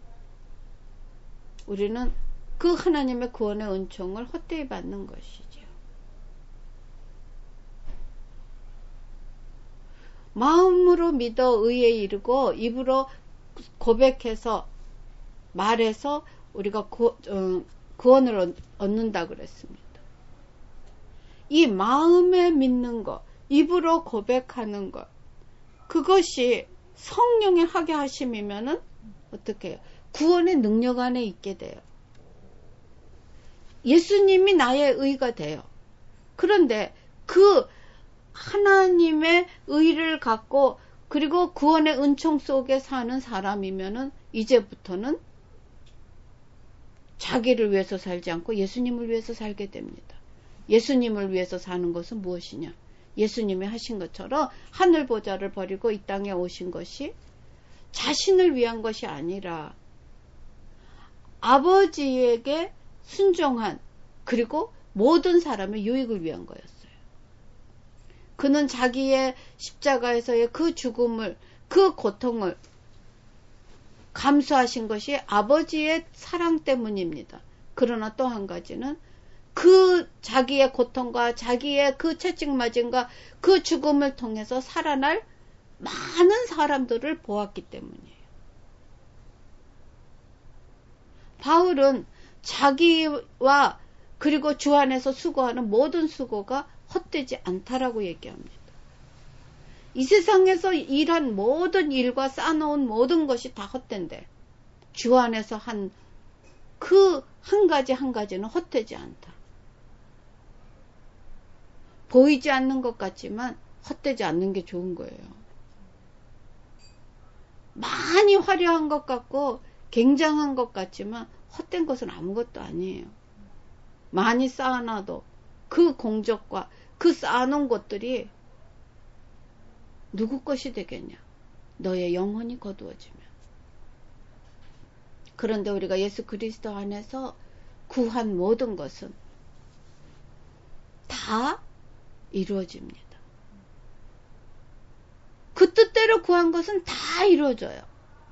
우리는 그 하나님의 구원의 은총을 헛되이 받는 것이죠. 마음으로 믿어 의에 이르고 입으로 고백해서 말해서 우리가 구원을 얻는다 그랬습니다. 이 마음에 믿는 것, 입으로 고백하는 것, 그것이 성령의 하게 하심이면은 어떻게 해요? 구원의 능력 안에 있게 돼요. 예수님이 나의 의가 돼요. 그런데 그 하나님의 의를 갖고 그리고 구원의 은총 속에 사는 사람이면은 이제부터는 자기를 위해서 살지 않고 예수님을 위해서 살게 됩니다. 예수님을 위해서 사는 것은 무엇이냐? 예수님이 하신 것처럼 하늘 보좌를 버리고 이 땅에 오신 것이 자신을 위한 것이 아니라 아버지에게 순종한 그리고 모든 사람의 유익을 위한 거였어요. 그는 자기의 십자가에서의 그 죽음을, 그 고통을 감수하신 것이 아버지의 사랑 때문입니다. 그러나 또 한 가지는 그 자기의 고통과 자기의 그 채찍맞음과 그 죽음을 통해서 살아날 많은 사람들을 보았기 때문이에요. 바울은 자기와 그리고 주 안에서 수고하는 모든 수고가 헛되지 않다라고 얘기합니다. 이 세상에서 일한 모든 일과 쌓아놓은 모든 것이 다 헛된데 주 안에서 한 그 한 가지 한 가지는 헛되지 않다. 보이지 않는 것 같지만 헛되지 않는 게 좋은 거예요. 많이 화려한 것 같고 굉장한 것 같지만 헛된 것은 아무것도 아니에요. 많이 쌓아놔도 그 공적과 그 쌓아놓은 것들이 누구 것이 되겠냐? 너의 영혼이 거두어지면. 그런데 우리가 예수 그리스도 안에서 구한 모든 것은 다 이루어집니다. 그 뜻대로 구한 것은 다 이루어져요.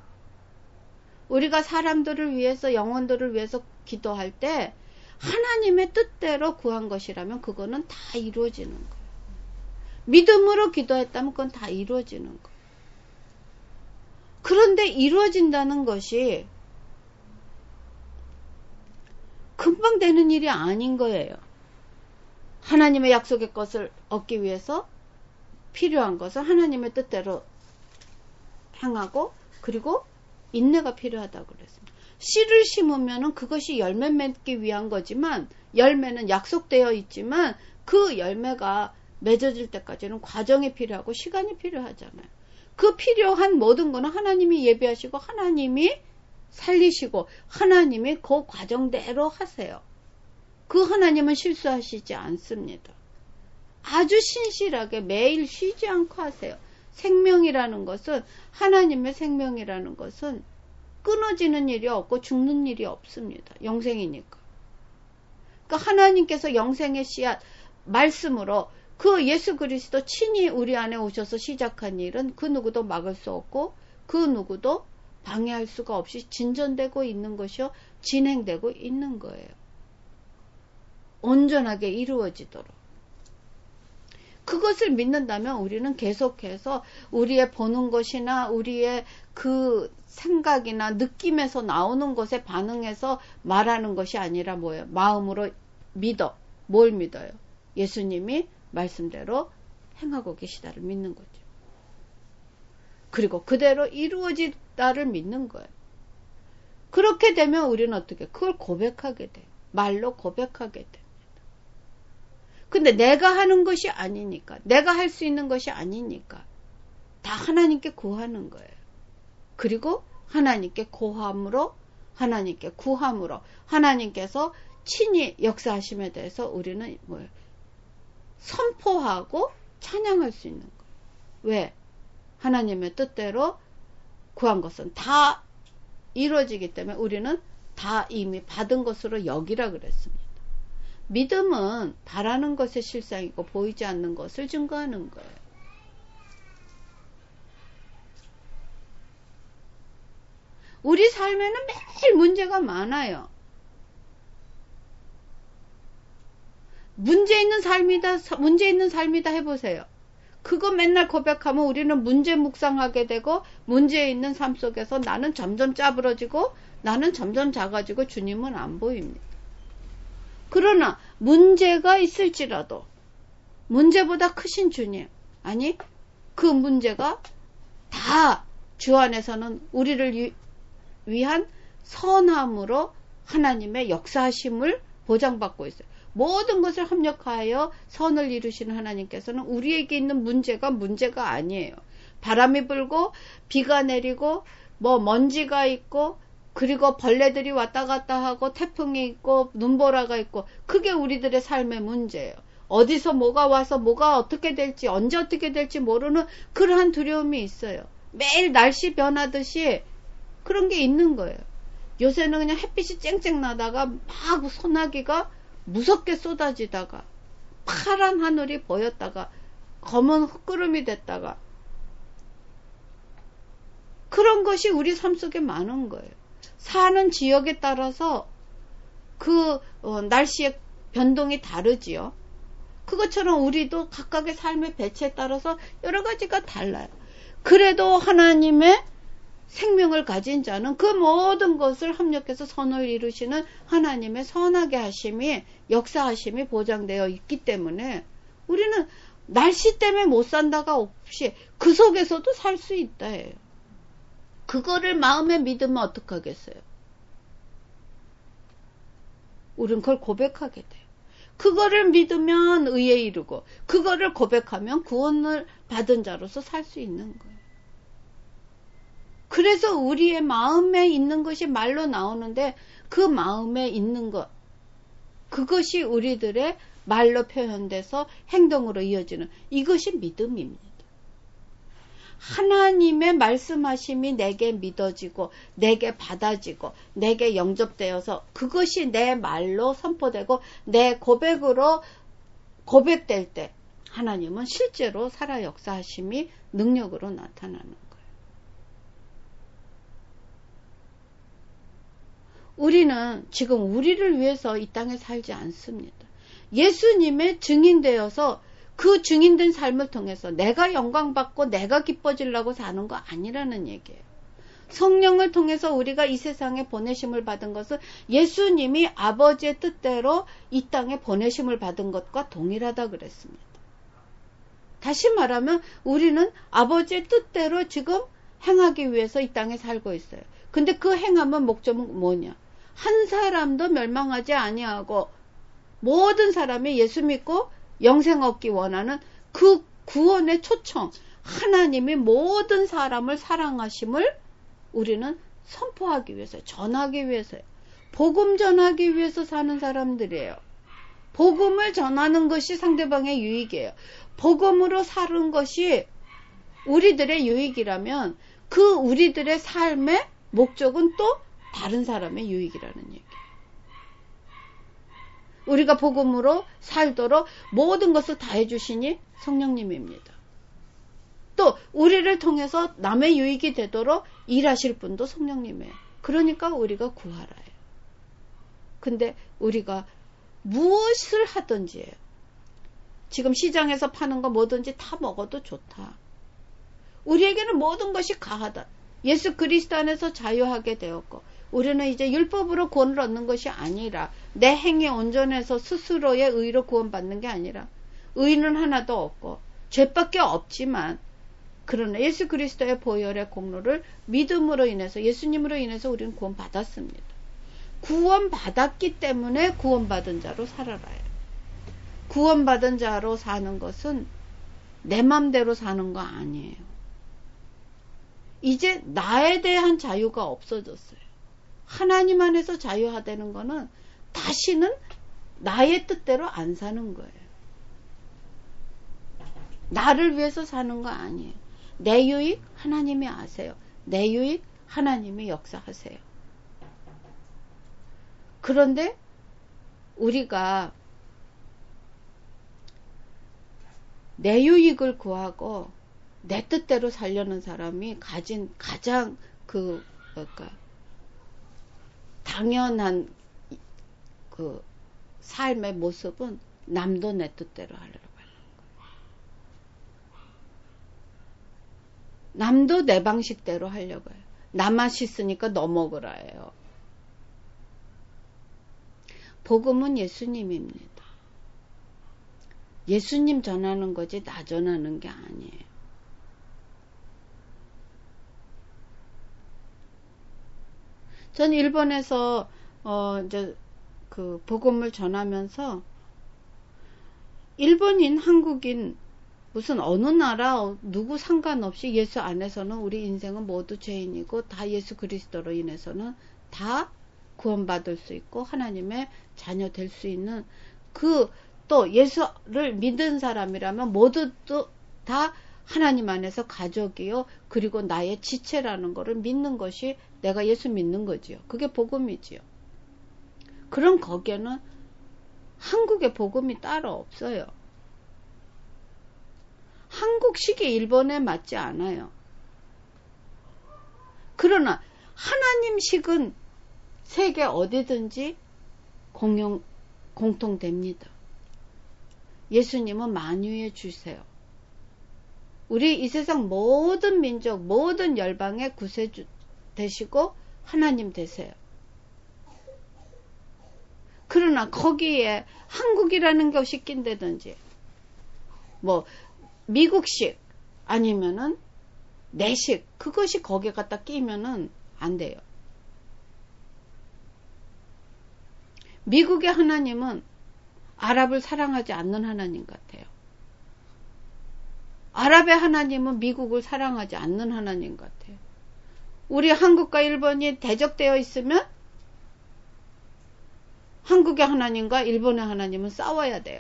우리가 사람들을 위해서, 영혼들을 위해서 기도할 때 하나님의 뜻대로 구한 것이라면 그거는 다 이루어지는 거예요. 믿음으로 기도했다면 그건 다 이루어지는 거예요. 그런데 이루어진다는 것이 금방 되는 일이 아닌 거예요. 하나님의 약속의 것을 얻기 위해서 필요한 것은 하나님의 뜻대로 행하고 그리고 인내가 필요하다고 그랬습니다. 씨를 심으면 그것이 열매 맺기 위한 거지만 열매는 약속되어 있지만 그 열매가 맺어질 때까지는 과정이 필요하고 시간이 필요하잖아요. 그 필요한 모든 거는 하나님이 예비하시고 하나님이 살리시고 하나님이 그 과정대로 하세요. 그 하나님은 실수하시지 않습니다. 아주 신실하게 매일 쉬지 않고 하세요. 생명이라는 것은 하나님의 생명이라는 것은 끊어지는 일이 없고 죽는 일이 없습니다. 영생이니까. 그러니까 하나님께서 영생의 씨앗 말씀으로 그 예수 그리스도 친히 우리 안에 오셔서 시작한 일은 그 누구도 막을 수 없고 그 누구도 방해할 수가 없이 진전되고 있는 것이요 진행되고 있는 거예요. 온전하게 이루어지도록. 그것을 믿는다면 우리는 계속해서 우리의 보는 것이나 우리의 그 생각이나 느낌에서 나오는 것에 반응해서 말하는 것이 아니라 뭐예요? 마음으로 믿어. 뭘 믿어요? 예수님이 말씀대로 행하고 계시다를 믿는 거죠. 그리고 그대로 이루어지다를 믿는 거예요. 그렇게 되면 우리는 어떻게? 그걸 고백하게 돼요. 말로 고백하게 됩니다. 근데 내가 하는 것이 아니니까, 내가 할 수 있는 것이 아니니까 다 하나님께 구하는 거예요. 그리고 하나님께 고함으로, 하나님께 구함으로, 하나님께서 친히 역사하심에 대해서 우리는 뭐예요? 선포하고 찬양할 수 있는 거예요. 왜? 하나님의 뜻대로 구한 것은 다 이루어지기 때문에 우리는 다 이미 받은 것으로 여기라 그랬습니다. 믿음은 바라는 것의 실상이고 보이지 않는 것을 증거하는 거예요. 우리 삶에는 매일 문제가 많아요. 문제 있는 삶이다 해보세요. 그거 맨날 고백하면 우리는 문제 묵상하게 되고 문제에 있는 삶 속에서 나는 점점 짜부러지고 나는 점점 작아지고 주님은 안 보입니다. 그러나 문제가 있을지라도 문제보다 크신 주님, 아니 그 문제가 다 주 안에서는 우리를 위한 선함으로 하나님의 역사하심을 보장받고 있어요. 모든 것을 합력하여 선을 이루시는 하나님께서는 우리에게 있는 문제가 아니에요. 바람이 불고 비가 내리고 뭐 먼지가 있고 그리고 벌레들이 왔다 갔다 하고 태풍이 있고 눈보라가 있고 그게 우리들의 삶의 문제예요. 어디서 뭐가 와서 뭐가 어떻게 될지 언제 어떻게 될지 모르는 그러한 두려움이 있어요. 매일 날씨 변하듯이 그런 게 있는 거예요. 요새는 그냥 햇빛이 쨍쨍 나다가 막 소나기가 무섭게 쏟아지다가 파란 하늘이 보였다가 검은 흑구름이 됐다가 그런 것이 우리 삶 속에 많은 거예요. 사는 지역에 따라서 그 날씨의 변동이 다르지요. 그것처럼 우리도 각각의 삶의 배치에 따라서 여러 가지가 달라요. 그래도 하나님의 생명을 가진 자는 그 모든 것을 합력해서 선을 이루시는 하나님의 선하게 하심이 역사하심이 보장되어 있기 때문에 우리는 날씨 때문에 못 산다가 없이 그 속에서도 살 수 있다 해요. 그거를 마음에 믿으면 어떡하겠어요? 우린 그걸 고백하게 돼요. 그거를 믿으면 의에 이르고 그거를 고백하면 구원을 받은 자로서 살 수 있는 거예요. 그래서 우리의 마음에 있는 것이 말로 나오는데 그 마음에 있는 것 그것이 우리들의 말로 표현돼서 행동으로 이어지는 이것이 믿음입니다. 하나님의 말씀하심이 내게 믿어지고 내게 받아지고 내게 영접되어서 그것이 내 말로 선포되고 내 고백으로 고백될 때 하나님은 실제로 살아 역사하심이 능력으로 나타나는 거예요. 우리는 지금 우리를 위해서 이 땅에 살지 않습니다. 예수님의 증인되어서 그 증인된 삶을 통해서 내가 영광받고 내가 기뻐지려고 사는 거 아니라는 얘기예요. 성령을 통해서 우리가 이 세상에 보내심을 받은 것은 예수님이 아버지의 뜻대로 이 땅에 보내심을 받은 것과 동일하다 그랬습니다. 다시 말하면 우리는 아버지의 뜻대로 지금 행하기 위해서 이 땅에 살고 있어요. 근데 그 행함은 목적은 뭐냐? 한 사람도 멸망하지 아니하고 모든 사람이 예수 믿고 영생 얻기 원하는 그 구원의 초청, 하나님이 모든 사람을 사랑하심을 우리는 선포하기 위해서, 전하기 위해서요. 복음 전하기 위해서 사는 사람들이에요. 복음을 전하는 것이 상대방의 유익이에요. 복음으로 사는 것이 우리들의 유익이라면 그 우리들의 삶의 목적은 또 다른 사람의 유익이라는 얘기예요. 우리가 복음으로 살도록 모든 것을 다 해주시니 성령님입니다. 또 우리를 통해서 남의 유익이 되도록 일하실 분도 성령님이에요. 그러니까 우리가 구하라예요. 근데 우리가 무엇을 하든지예요. 지금 시장에서 파는 거 뭐든지 다 먹어도 좋다. 우리에게는 모든 것이 가하다. 예수 그리스도 안에서 자유하게 되었고 우리는 이제 율법으로 구원을 얻는 것이 아니라 내 행위 온전해서 스스로의 의로 구원받는 게 아니라 의는 하나도 없고 죄밖에 없지만 그러나 예수 그리스도의 보혈의 공로를 믿음으로 인해서 예수님으로 인해서 우리는 구원받았습니다. 구원받았기 때문에 구원받은 자로 살아라요. 구원받은 자로 사는 것은 내 맘대로 사는 거 아니에요. 이제 나에 대한 자유가 없어졌어요. 하나님 안에서 자유하다는 거는 다시는 나의 뜻대로 안 사는 거예요. 나를 위해서 사는 거 아니에요. 내 유익 하나님이 아세요. 내 유익 하나님이 역사하세요. 그런데 우리가 내 유익을 구하고 내 뜻대로 살려는 사람이 가진 가장 당연한 그 삶의 모습은 남도 내 뜻대로 하려고 하는 거예요. 남도 내 방식대로 하려고 해요. 나 맛있으니까 너 먹으라 해요. 복음은 예수님입니다. 예수님 전하는 거지 나 전하는 게 아니에요. 전 일본에서 이제 그 복음을 전하면서 일본인, 한국인 무슨 어느 나라 누구 상관없이 예수 안에서는 우리 인생은 모두 죄인이고 다 예수 그리스도로 인해서는 다 구원받을 수 있고 하나님의 자녀 될 수 있는 그 또 예수를 믿은 사람이라면 모두 다 하나님 안에서 가족이요. 그리고 나의 지체라는 것을 믿는 것이 내가 예수 믿는 거지요. 그게 복음이지요. 그럼 거기에는 한국의 복음이 따로 없어요. 한국식이 일본에 맞지 않아요. 그러나 하나님식은 세계 어디든지 공통됩니다. 예수님은 만유의 주세요. 우리 이 세상 모든 민족, 모든 열방의 구세주 되시고 하나님 되세요. 그러나 거기에 한국이라는 것이 낀다든지 뭐 미국식 아니면은 내식 그것이 거기에 갖다 끼면은 안 돼요. 미국의 하나님은 아랍을 사랑하지 않는 하나님 같아요. 아랍의 하나님은 미국을 사랑하지 않는 하나님 같아요. 우리 한국과 일본이 대적되어 있으면 한국의 하나님과 일본의 하나님은 싸워야 돼요.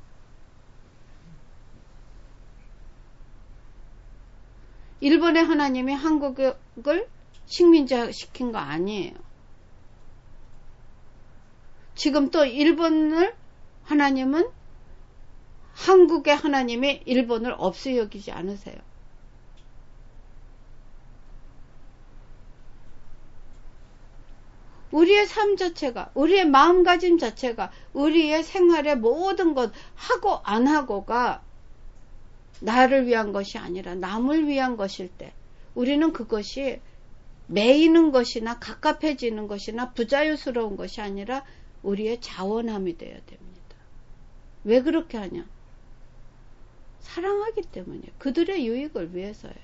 일본의 하나님이 한국을 식민지 시킨 거 아니에요. 지금 또 일본을 하나님은 한국의 하나님이 일본을 없이 여기지 않으세요. 우리의 삶 자체가, 우리의 마음가짐 자체가, 우리의 생활의 모든 것 하고 안 하고가 나를 위한 것이 아니라 남을 위한 것일 때 우리는 그것이 매이는 것이나 갑갑해지는 것이나 부자유스러운 것이 아니라 우리의 자원함이 되어야 됩니다. 왜 그렇게 하냐? 사랑하기 때문이에요. 그들의 유익을 위해서예요.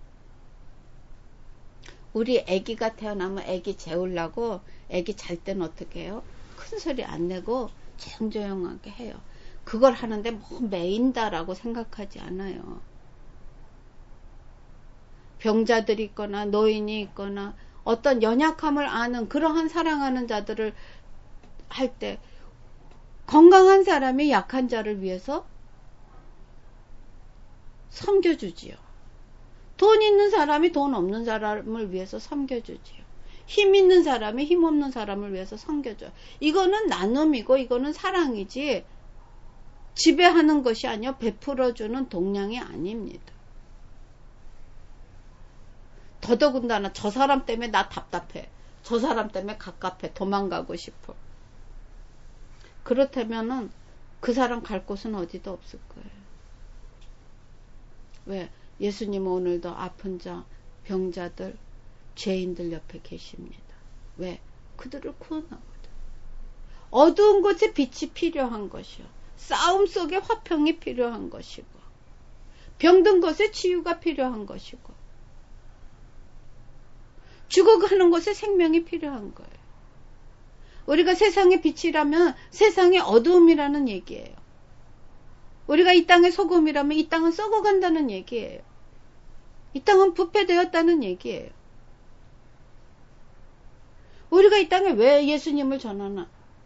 우리 아기가 태어나면 아기 재우려고 아기 잘 때는 어떻게 해요? 큰 소리 안 내고 조용조용하게 해요. 그걸 하는데 뭐 매인다라고 생각하지 않아요. 병자들이 있거나 노인이 있거나 어떤 연약함을 아는 그러한 사랑하는 자들을 할 때 건강한 사람이 약한 자를 위해서 섬겨주지요. 돈 있는 사람이 돈 없는 사람을 위해서 섬겨주지요. 힘 있는 사람이 힘 없는 사람을 위해서 섬겨줘요. 이거는 나눔이고 이거는 사랑이지 지배하는 것이 아니요 베풀어주는 동량이 아닙니다. 더더군다나 저 사람 때문에 나 답답해. 저 사람 때문에 갑갑해. 도망가고 싶어. 그렇다면은 그 사람 갈 곳은 어디도 없을 거예요. 왜? 예수님은 오늘도 아픈 자, 병자들, 죄인들 옆에 계십니다. 왜? 그들을 구원하거든. 어두운 곳에 빛이 필요한 것이요. 싸움 속에 화평이 필요한 것이고 병든 것에 치유가 필요한 것이고 죽어가는 것에 생명이 필요한 거예요. 우리가 세상의 빛이라면 세상의 어두움이라는 얘기예요. 우리가 이 땅의 소금이라면 이 땅은 썩어간다는 얘기예요. 이 땅은 부패되었다는 얘기예요. 우리가 이 땅에 왜 예수님을 전하나?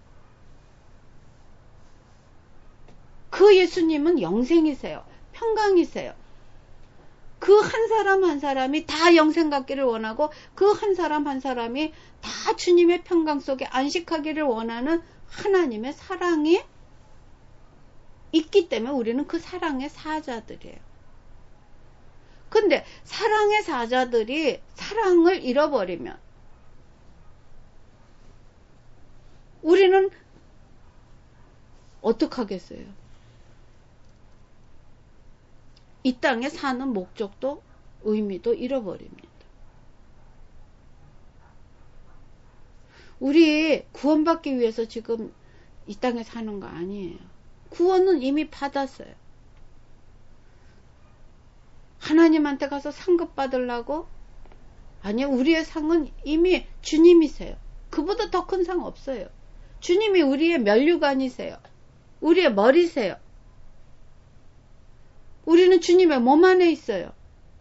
그 예수님은 영생이세요. 평강이세요. 그 한 사람 한 사람이 다 영생 갖기를 원하고 그 한 사람 한 사람이 다 주님의 평강 속에 안식하기를 원하는 하나님의 사랑이 있기 때문에 우리는 그 사랑의 사자들이에요. 근데 사랑의 사자들이 사랑을 잃어버리면 우리는 어떡하겠어요? 이 땅에 사는 목적도 의미도 잃어버립니다. 우리 구원받기 위해서 지금 이 땅에 사는 거 아니에요. 구원은 이미 받았어요. 하나님한테 가서 상급 받으려고? 아니요, 우리의 상은 이미 주님이세요. 그보다 더 큰 상 없어요. 주님이 우리의 면류관이세요. 우리의 머리세요. 우리는 주님의 몸 안에 있어요.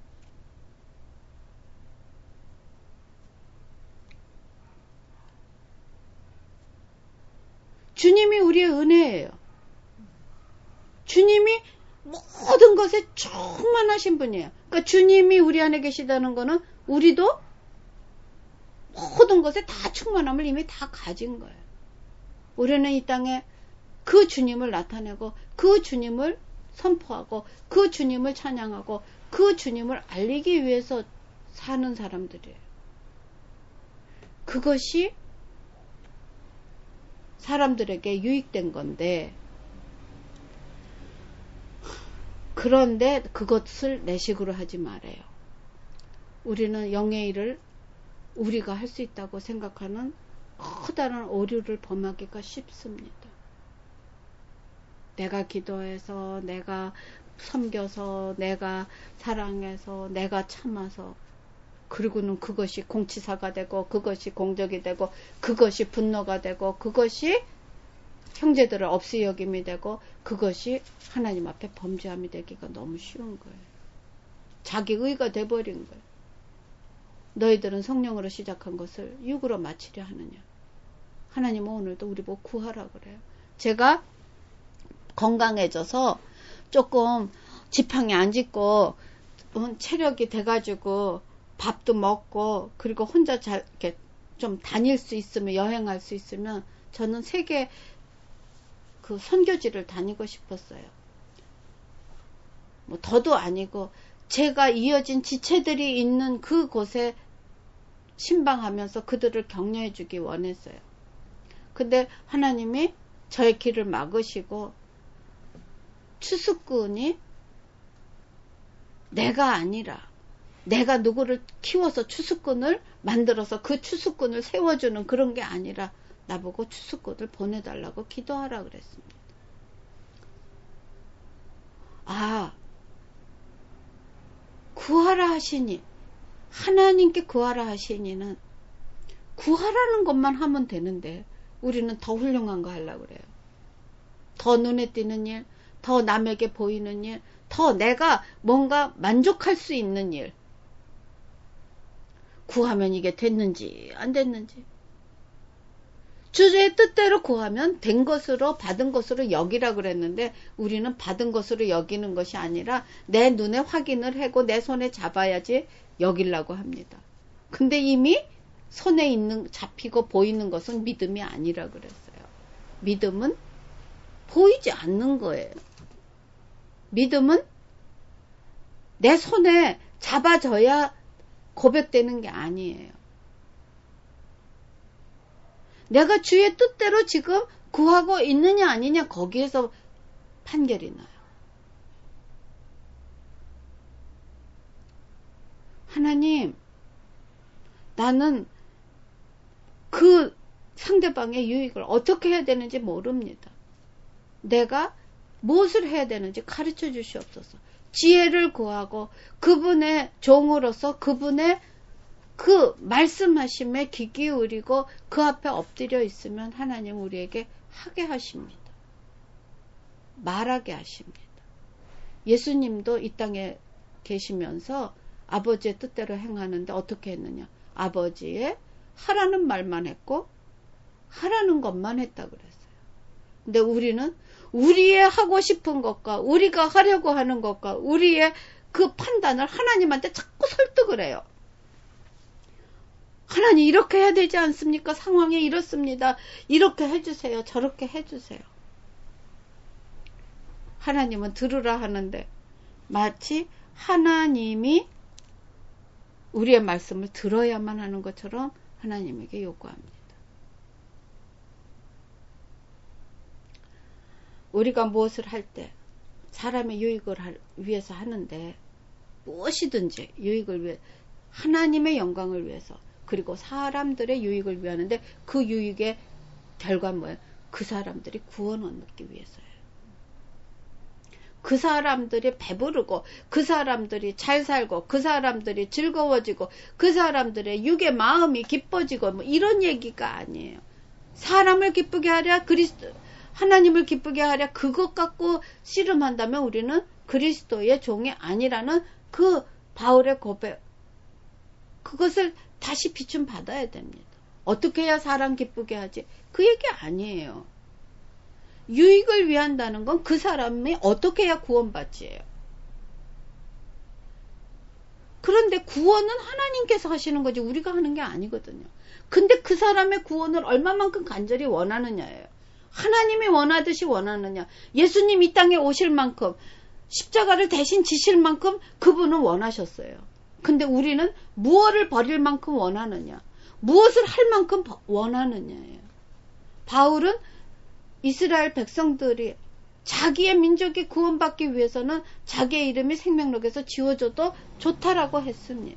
주님이 우리의 은혜예요. 주님이 모든 것에 충만하신 분이에요. 그러니까 주님이 우리 안에 계시다는 거는 우리도 모든 것에 다 충만함을 이미 다 가진 거예요. 우리는 이 땅에 그 주님을 나타내고 그 주님을 선포하고 그 주님을 찬양하고 그 주님을 알리기 위해서 사는 사람들이에요. 그것이 사람들에게 유익된 건데, 그런데 그것을 내 식으로 하지 말아요. 우리는 영의 일을 우리가 할 수 있다고 생각하는 커다란 오류를 범하기가 쉽습니다. 내가 기도해서, 내가 섬겨서, 내가 사랑해서, 내가 참아서, 그리고는 그것이 공치사가 되고, 그것이 공적이 되고, 그것이 분노가 되고, 그것이 형제들을 없이 여김이 되고, 그것이 하나님 앞에 범죄함이 되기가 너무 쉬운 거예요. 자기 의가 돼버린 거예요. 너희들은 성령으로 시작한 것을 육으로 마치려 하느냐. 하나님은 오늘도 우리 보고 구하라 그래요. 제가 건강해져서 조금 지팡이 안 짚고 체력이 돼가지고 밥도 먹고 그리고 혼자 잘 이렇게 좀 다닐 수 있으면, 여행할 수 있으면 저는 세계 그 선교지를 다니고 싶었어요. 뭐 더도 아니고 제가 이어진 지체들이 있는 그곳에 신방하면서 그들을 격려해 주기 원했어요. 근데 하나님이 저의 길을 막으시고 추수꾼이 내가 아니라 내가 누구를 키워서 추수꾼을 만들어서 그 추수꾼을 세워주는 그런 게 아니라 나보고 추수꾼을 보내달라고 기도하라 그랬습니다. 아, 구하라 하시니, 하나님께 구하라 하시니는 구하라는 것만 하면 되는데 우리는 더 훌륭한 거 하려고 그래요. 더 눈에 띄는 일, 더 남에게 보이는 일, 더 내가 뭔가 만족할 수 있는 일. 구하면 이게 됐는지 안 됐는지. 주의 뜻대로 구하면 된 것으로, 받은 것으로 여기라 그랬는데 우리는 받은 것으로 여기는 것이 아니라 내 눈에 확인을 하고 내 손에 잡아야지 여기려고 합니다. 근데 이미 손에 있는, 잡히고 보이는 것은 믿음이 아니라 그랬어요. 믿음은 보이지 않는 거예요. 믿음은 내 손에 잡아져야 고백되는 게 아니에요. 내가 주의 뜻대로 지금 구하고 있느냐 아니냐 거기에서 판결이 나요. 하나님, 나는 그 상대방의 유익을 어떻게 해야 되는지 모릅니다. 내가 무엇을 해야 되는지 가르쳐 주시옵소서. 지혜를 구하고 그분의 종으로서 그분의 그 말씀하심에 귀 기울이고 그 앞에 엎드려 있으면 하나님 우리에게 하게 하십니다. 말하게 하십니다. 예수님도 이 땅에 계시면서 아버지의 뜻대로 행하는데 어떻게 했느냐. 아버지의 하라는 말만 했고 하라는 것만 했다 그랬어요. 근데 우리는 우리의 하고 싶은 것과 우리가 하려고 하는 것과 우리의 그 판단을 하나님한테 자꾸 설득을 해요. 하나님 이렇게 해야 되지 않습니까? 상황이 이렇습니다. 이렇게 해주세요. 저렇게 해주세요. 하나님은 들으라 하는데 마치 하나님이 우리의 말씀을 들어야만 하는 것처럼 하나님에게 요구합니다. 우리가 무엇을 할 때 사람의 유익을 위해서 하는데 무엇이든지 유익을 위해, 하나님의 영광을 위해서, 그리고 사람들의 유익을 위하는데, 그 유익의 결과는 뭐예요? 그 사람들이 구원 얻기 위해서예요. 그 사람들이 배부르고, 그 사람들이 잘 살고, 그 사람들이 즐거워지고, 그 사람들의 육의 마음이 기뻐지고, 뭐 이런 얘기가 아니에요. 사람을 기쁘게 하랴, 하나님을 기쁘게 하랴, 그것 갖고 씨름한다면 우리는 그리스도의 종이 아니라는 그 바울의 고백, 그것을 다시 비춤 받아야 됩니다. 어떻게 해야 사람 기쁘게 하지? 그 얘기 아니에요. 유익을 위한다는 건 그 사람이 어떻게 해야 구원받지예요. 그런데 구원은 하나님께서 하시는 거지 우리가 하는 게 아니거든요. 근데 그 사람의 구원을 얼마만큼 간절히 원하느냐예요. 하나님이 원하듯이 원하느냐. 예수님 이 땅에 오실 만큼, 십자가를 대신 지실 만큼 그분은 원하셨어요. 근데 우리는 무엇을 버릴 만큼 원하느냐, 무엇을 할 만큼 원하느냐예요. 바울은 이스라엘 백성들이 자기의 민족이 구원받기 위해서는 자기의 이름이 생명록에서 지워져도 좋다라고 했습니다.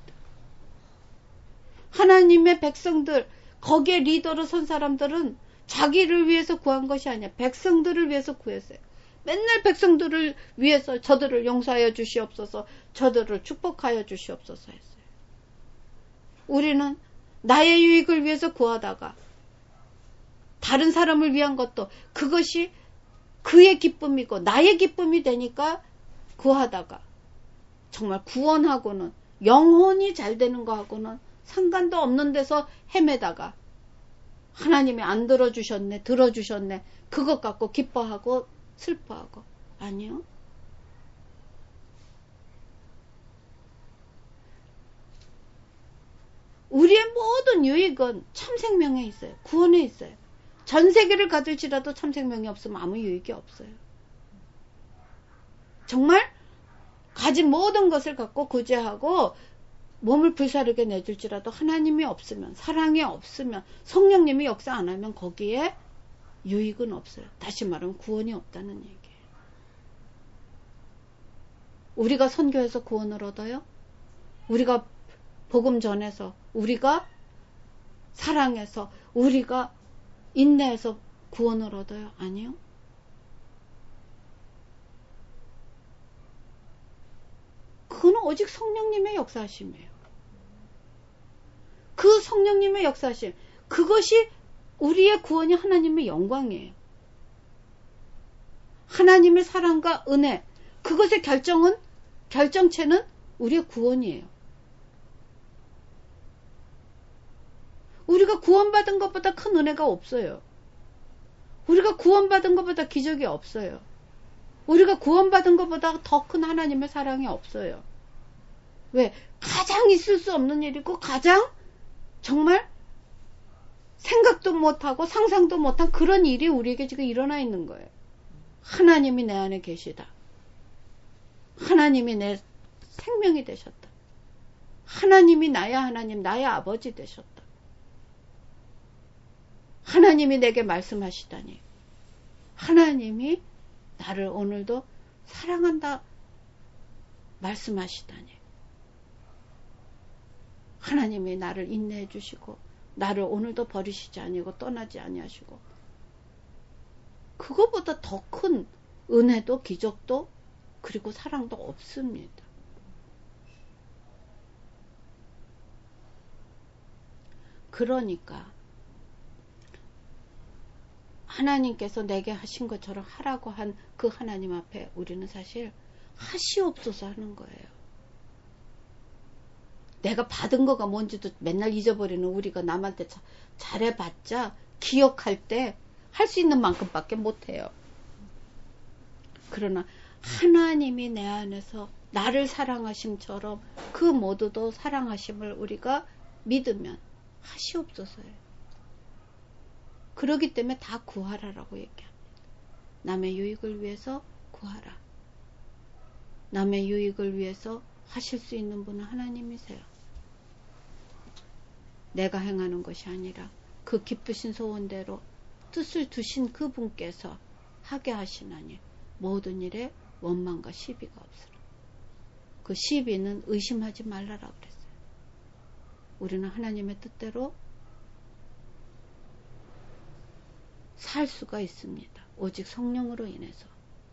하나님의 백성들, 거기에 리더로 선 사람들은 자기를 위해서 구한 것이 아니야. 백성들을 위해서 구했어요. 맨날 백성들을 위해서 저들을 용서하여 주시옵소서, 저들을 축복하여 주시옵소서 했어요. 우리는 나의 유익을 위해서 구하다가 다른 사람을 위한 것도 그것이 그의 기쁨이고 나의 기쁨이 되니까 구하다가 정말 구원하고는, 영혼이 잘 되는 거하고는 상관도 없는 데서 헤매다가 하나님이 안 들어주셨네, 들어주셨네, 그것 갖고 기뻐하고 슬퍼하고. 아니요. 우리의 모든 유익은 참 생명에 있어요. 구원에 있어요. 전 세계를 가질지라도 참 생명이 없으면 아무 유익이 없어요. 정말 가진 모든 것을 갖고 구제하고 몸을 불사르게 내줄지라도 하나님이 없으면, 사랑이 없으면, 성령님이 역사 안 하면 거기에 유익은 없어요. 다시 말하면 구원이 없다는 얘기예요. 우리가 선교해서 구원을 얻어요? 우리가 복음 전해서, 우리가 사랑해서, 우리가 인내해서 구원을 얻어요? 아니요. 그건 오직 성령님의 역사하심이에요. 그 성령님의 역사하심, 그것이 우리의 구원이 하나님의 영광이에요. 하나님의 사랑과 은혜, 그것의 결정체는 우리의 구원이에요. 우리가 구원받은 것보다 큰 은혜가 없어요. 우리가 구원받은 것보다 기적이 없어요. 우리가 구원받은 것보다 더 큰 하나님의 사랑이 없어요. 왜? 가장 있을 수 없는 일이고 가장 정말 생각도 못하고 상상도 못한 그런 일이 우리에게 지금 일어나 있는 거예요. 하나님이 내 안에 계시다. 하나님이 내 생명이 되셨다. 하나님이 나의 하나님, 나의 아버지 되셨다. 하나님이 내게 말씀하시다니. 하나님이 나를 오늘도 사랑한다 말씀하시다니. 하나님이 나를 인내해 주시고 나를 오늘도 버리시지 아니고 떠나지 아니하시고, 그거보다 더 큰 은혜도 기적도 그리고 사랑도 없습니다. 그러니까 하나님께서 내게 하신 것처럼 하라고 한 그 하나님 앞에 우리는 사실 하시옵소서 하는 거예요. 내가 받은 거가 뭔지도 맨날 잊어버리는 우리가 남한테 잘해봤자 기억할 때 할 수 있는 만큼밖에 못해요. 그러나 하나님이 내 안에서 나를 사랑하심처럼 그 모두도 사랑하심을 우리가 믿으면 하시옵소서예요. 그러기 때문에 다 구하라라고 얘기합니다. 남의 유익을 위해서 구하라. 남의 유익을 위해서 하실 수 있는 분은 하나님이세요. 내가 행하는 것이 아니라 그 기쁘신 소원대로 뜻을 두신 그분께서 하게 하시나니 모든 일에 원망과 시비가 없으라. 그 시비는 의심하지 말라라 그랬어요. 우리는 하나님의 뜻대로 살 수가 있습니다. 오직 성령으로 인해서.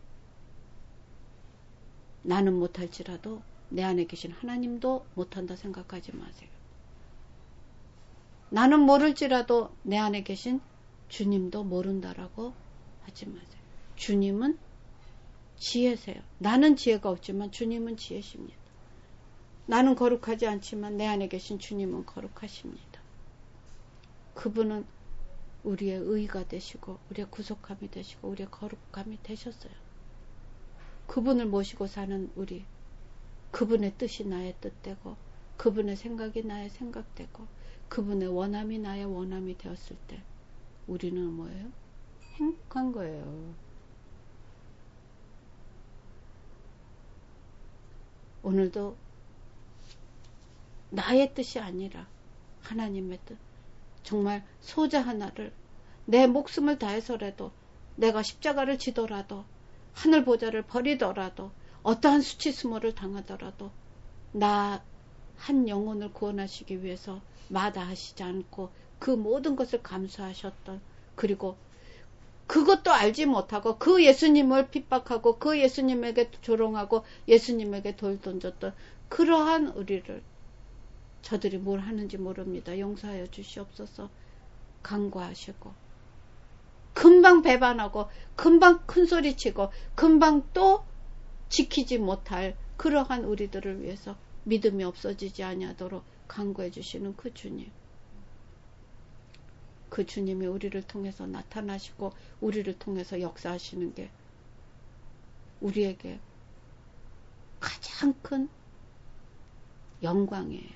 나는 못할지라도 내 안에 계신 하나님도 못한다 생각하지 마세요. 나는 모를지라도 내 안에 계신 주님도 모른다라고 하지 마세요. 주님은 지혜세요. 나는 지혜가 없지만 주님은 지혜십니다. 나는 거룩하지 않지만 내 안에 계신 주님은 거룩하십니다. 그분은 우리의 의가 되시고 우리의 구속함이 되시고 우리의 거룩함이 되셨어요. 그분을 모시고 사는 우리, 그분의 뜻이 나의 뜻되고 그분의 생각이 나의 생각되고 그분의 원함이 나의 원함이 되었을 때 우리는 뭐예요? 행복한 거예요. 오늘도 나의 뜻이 아니라 하나님의 뜻, 정말 소자 하나를 내 목숨을 다해서라도 내가 십자가를 지더라도 하늘 보좌를 버리더라도 어떠한 수치스모를 당하더라도 나 한 영혼을 구원하시기 위해서 마다하시지 않고 그 모든 것을 감수하셨던, 그리고 그것도 알지 못하고 그 예수님을 핍박하고 그 예수님에게 조롱하고 예수님에게 돌 던졌던 그러한 우리를 저들이 뭘 하는지 모릅니다. 용서하여 주시옵소서. 간구하시고 금방 배반하고 금방 큰소리치고 금방 또 지키지 못할 그러한 우리들을 위해서 믿음이 없어지지 아니하도록 간구해 주시는 그 주님, 그 주님이 우리를 통해서 나타나시고 우리를 통해서 역사하시는 게 우리에게 가장 큰 영광이에요.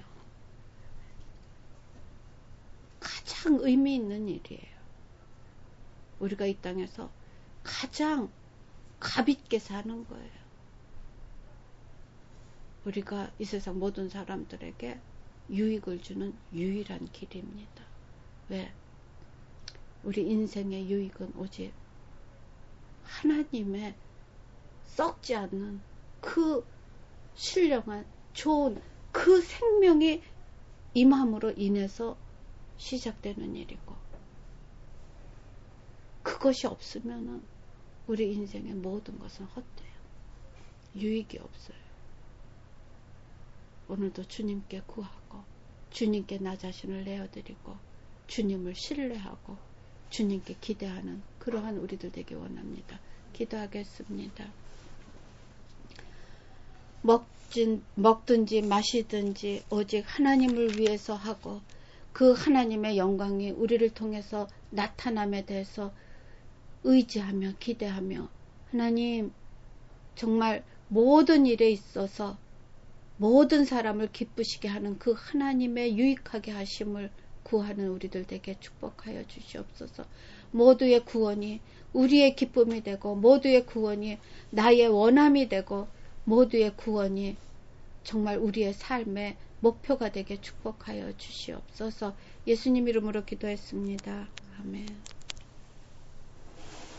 가장 의미 있는 일이에요. 우리가 이 땅에서 가장 값있게 사는 거예요. 우리가 이 세상 모든 사람들에게 유익을 주는 유일한 길입니다. 왜? 우리 인생의 유익은 오직 하나님의 썩지 않는 그 신령한 좋은 그 생명이 임함으로 인해서 시작되는 일이고, 그것이 없으면 우리 인생의 모든 것은 헛돼요. 유익이 없어요. 오늘도 주님께 구하고 주님께 나 자신을 내어드리고 주님을 신뢰하고 주님께 기대하는 그러한 우리들 되기 원합니다. 기도하겠습니다. 먹든지 마시든지 오직 하나님을 위해서 하고 그 하나님의 영광이 우리를 통해서 나타남에 대해서 의지하며 기대하며, 하나님 정말 모든 일에 있어서 모든 사람을 기쁘시게 하는 그 하나님의 유익하게 하심을 구하는 우리들 되게 축복하여 주시옵소서. 모두의 구원이 우리의 기쁨이 되고 모두의 구원이 나의 원함이 되고 모두의 구원이 정말 우리의 삶의 목표가 되게 축복하여 주시옵소서. 예수님 이름으로 기도했습니다. 아멘.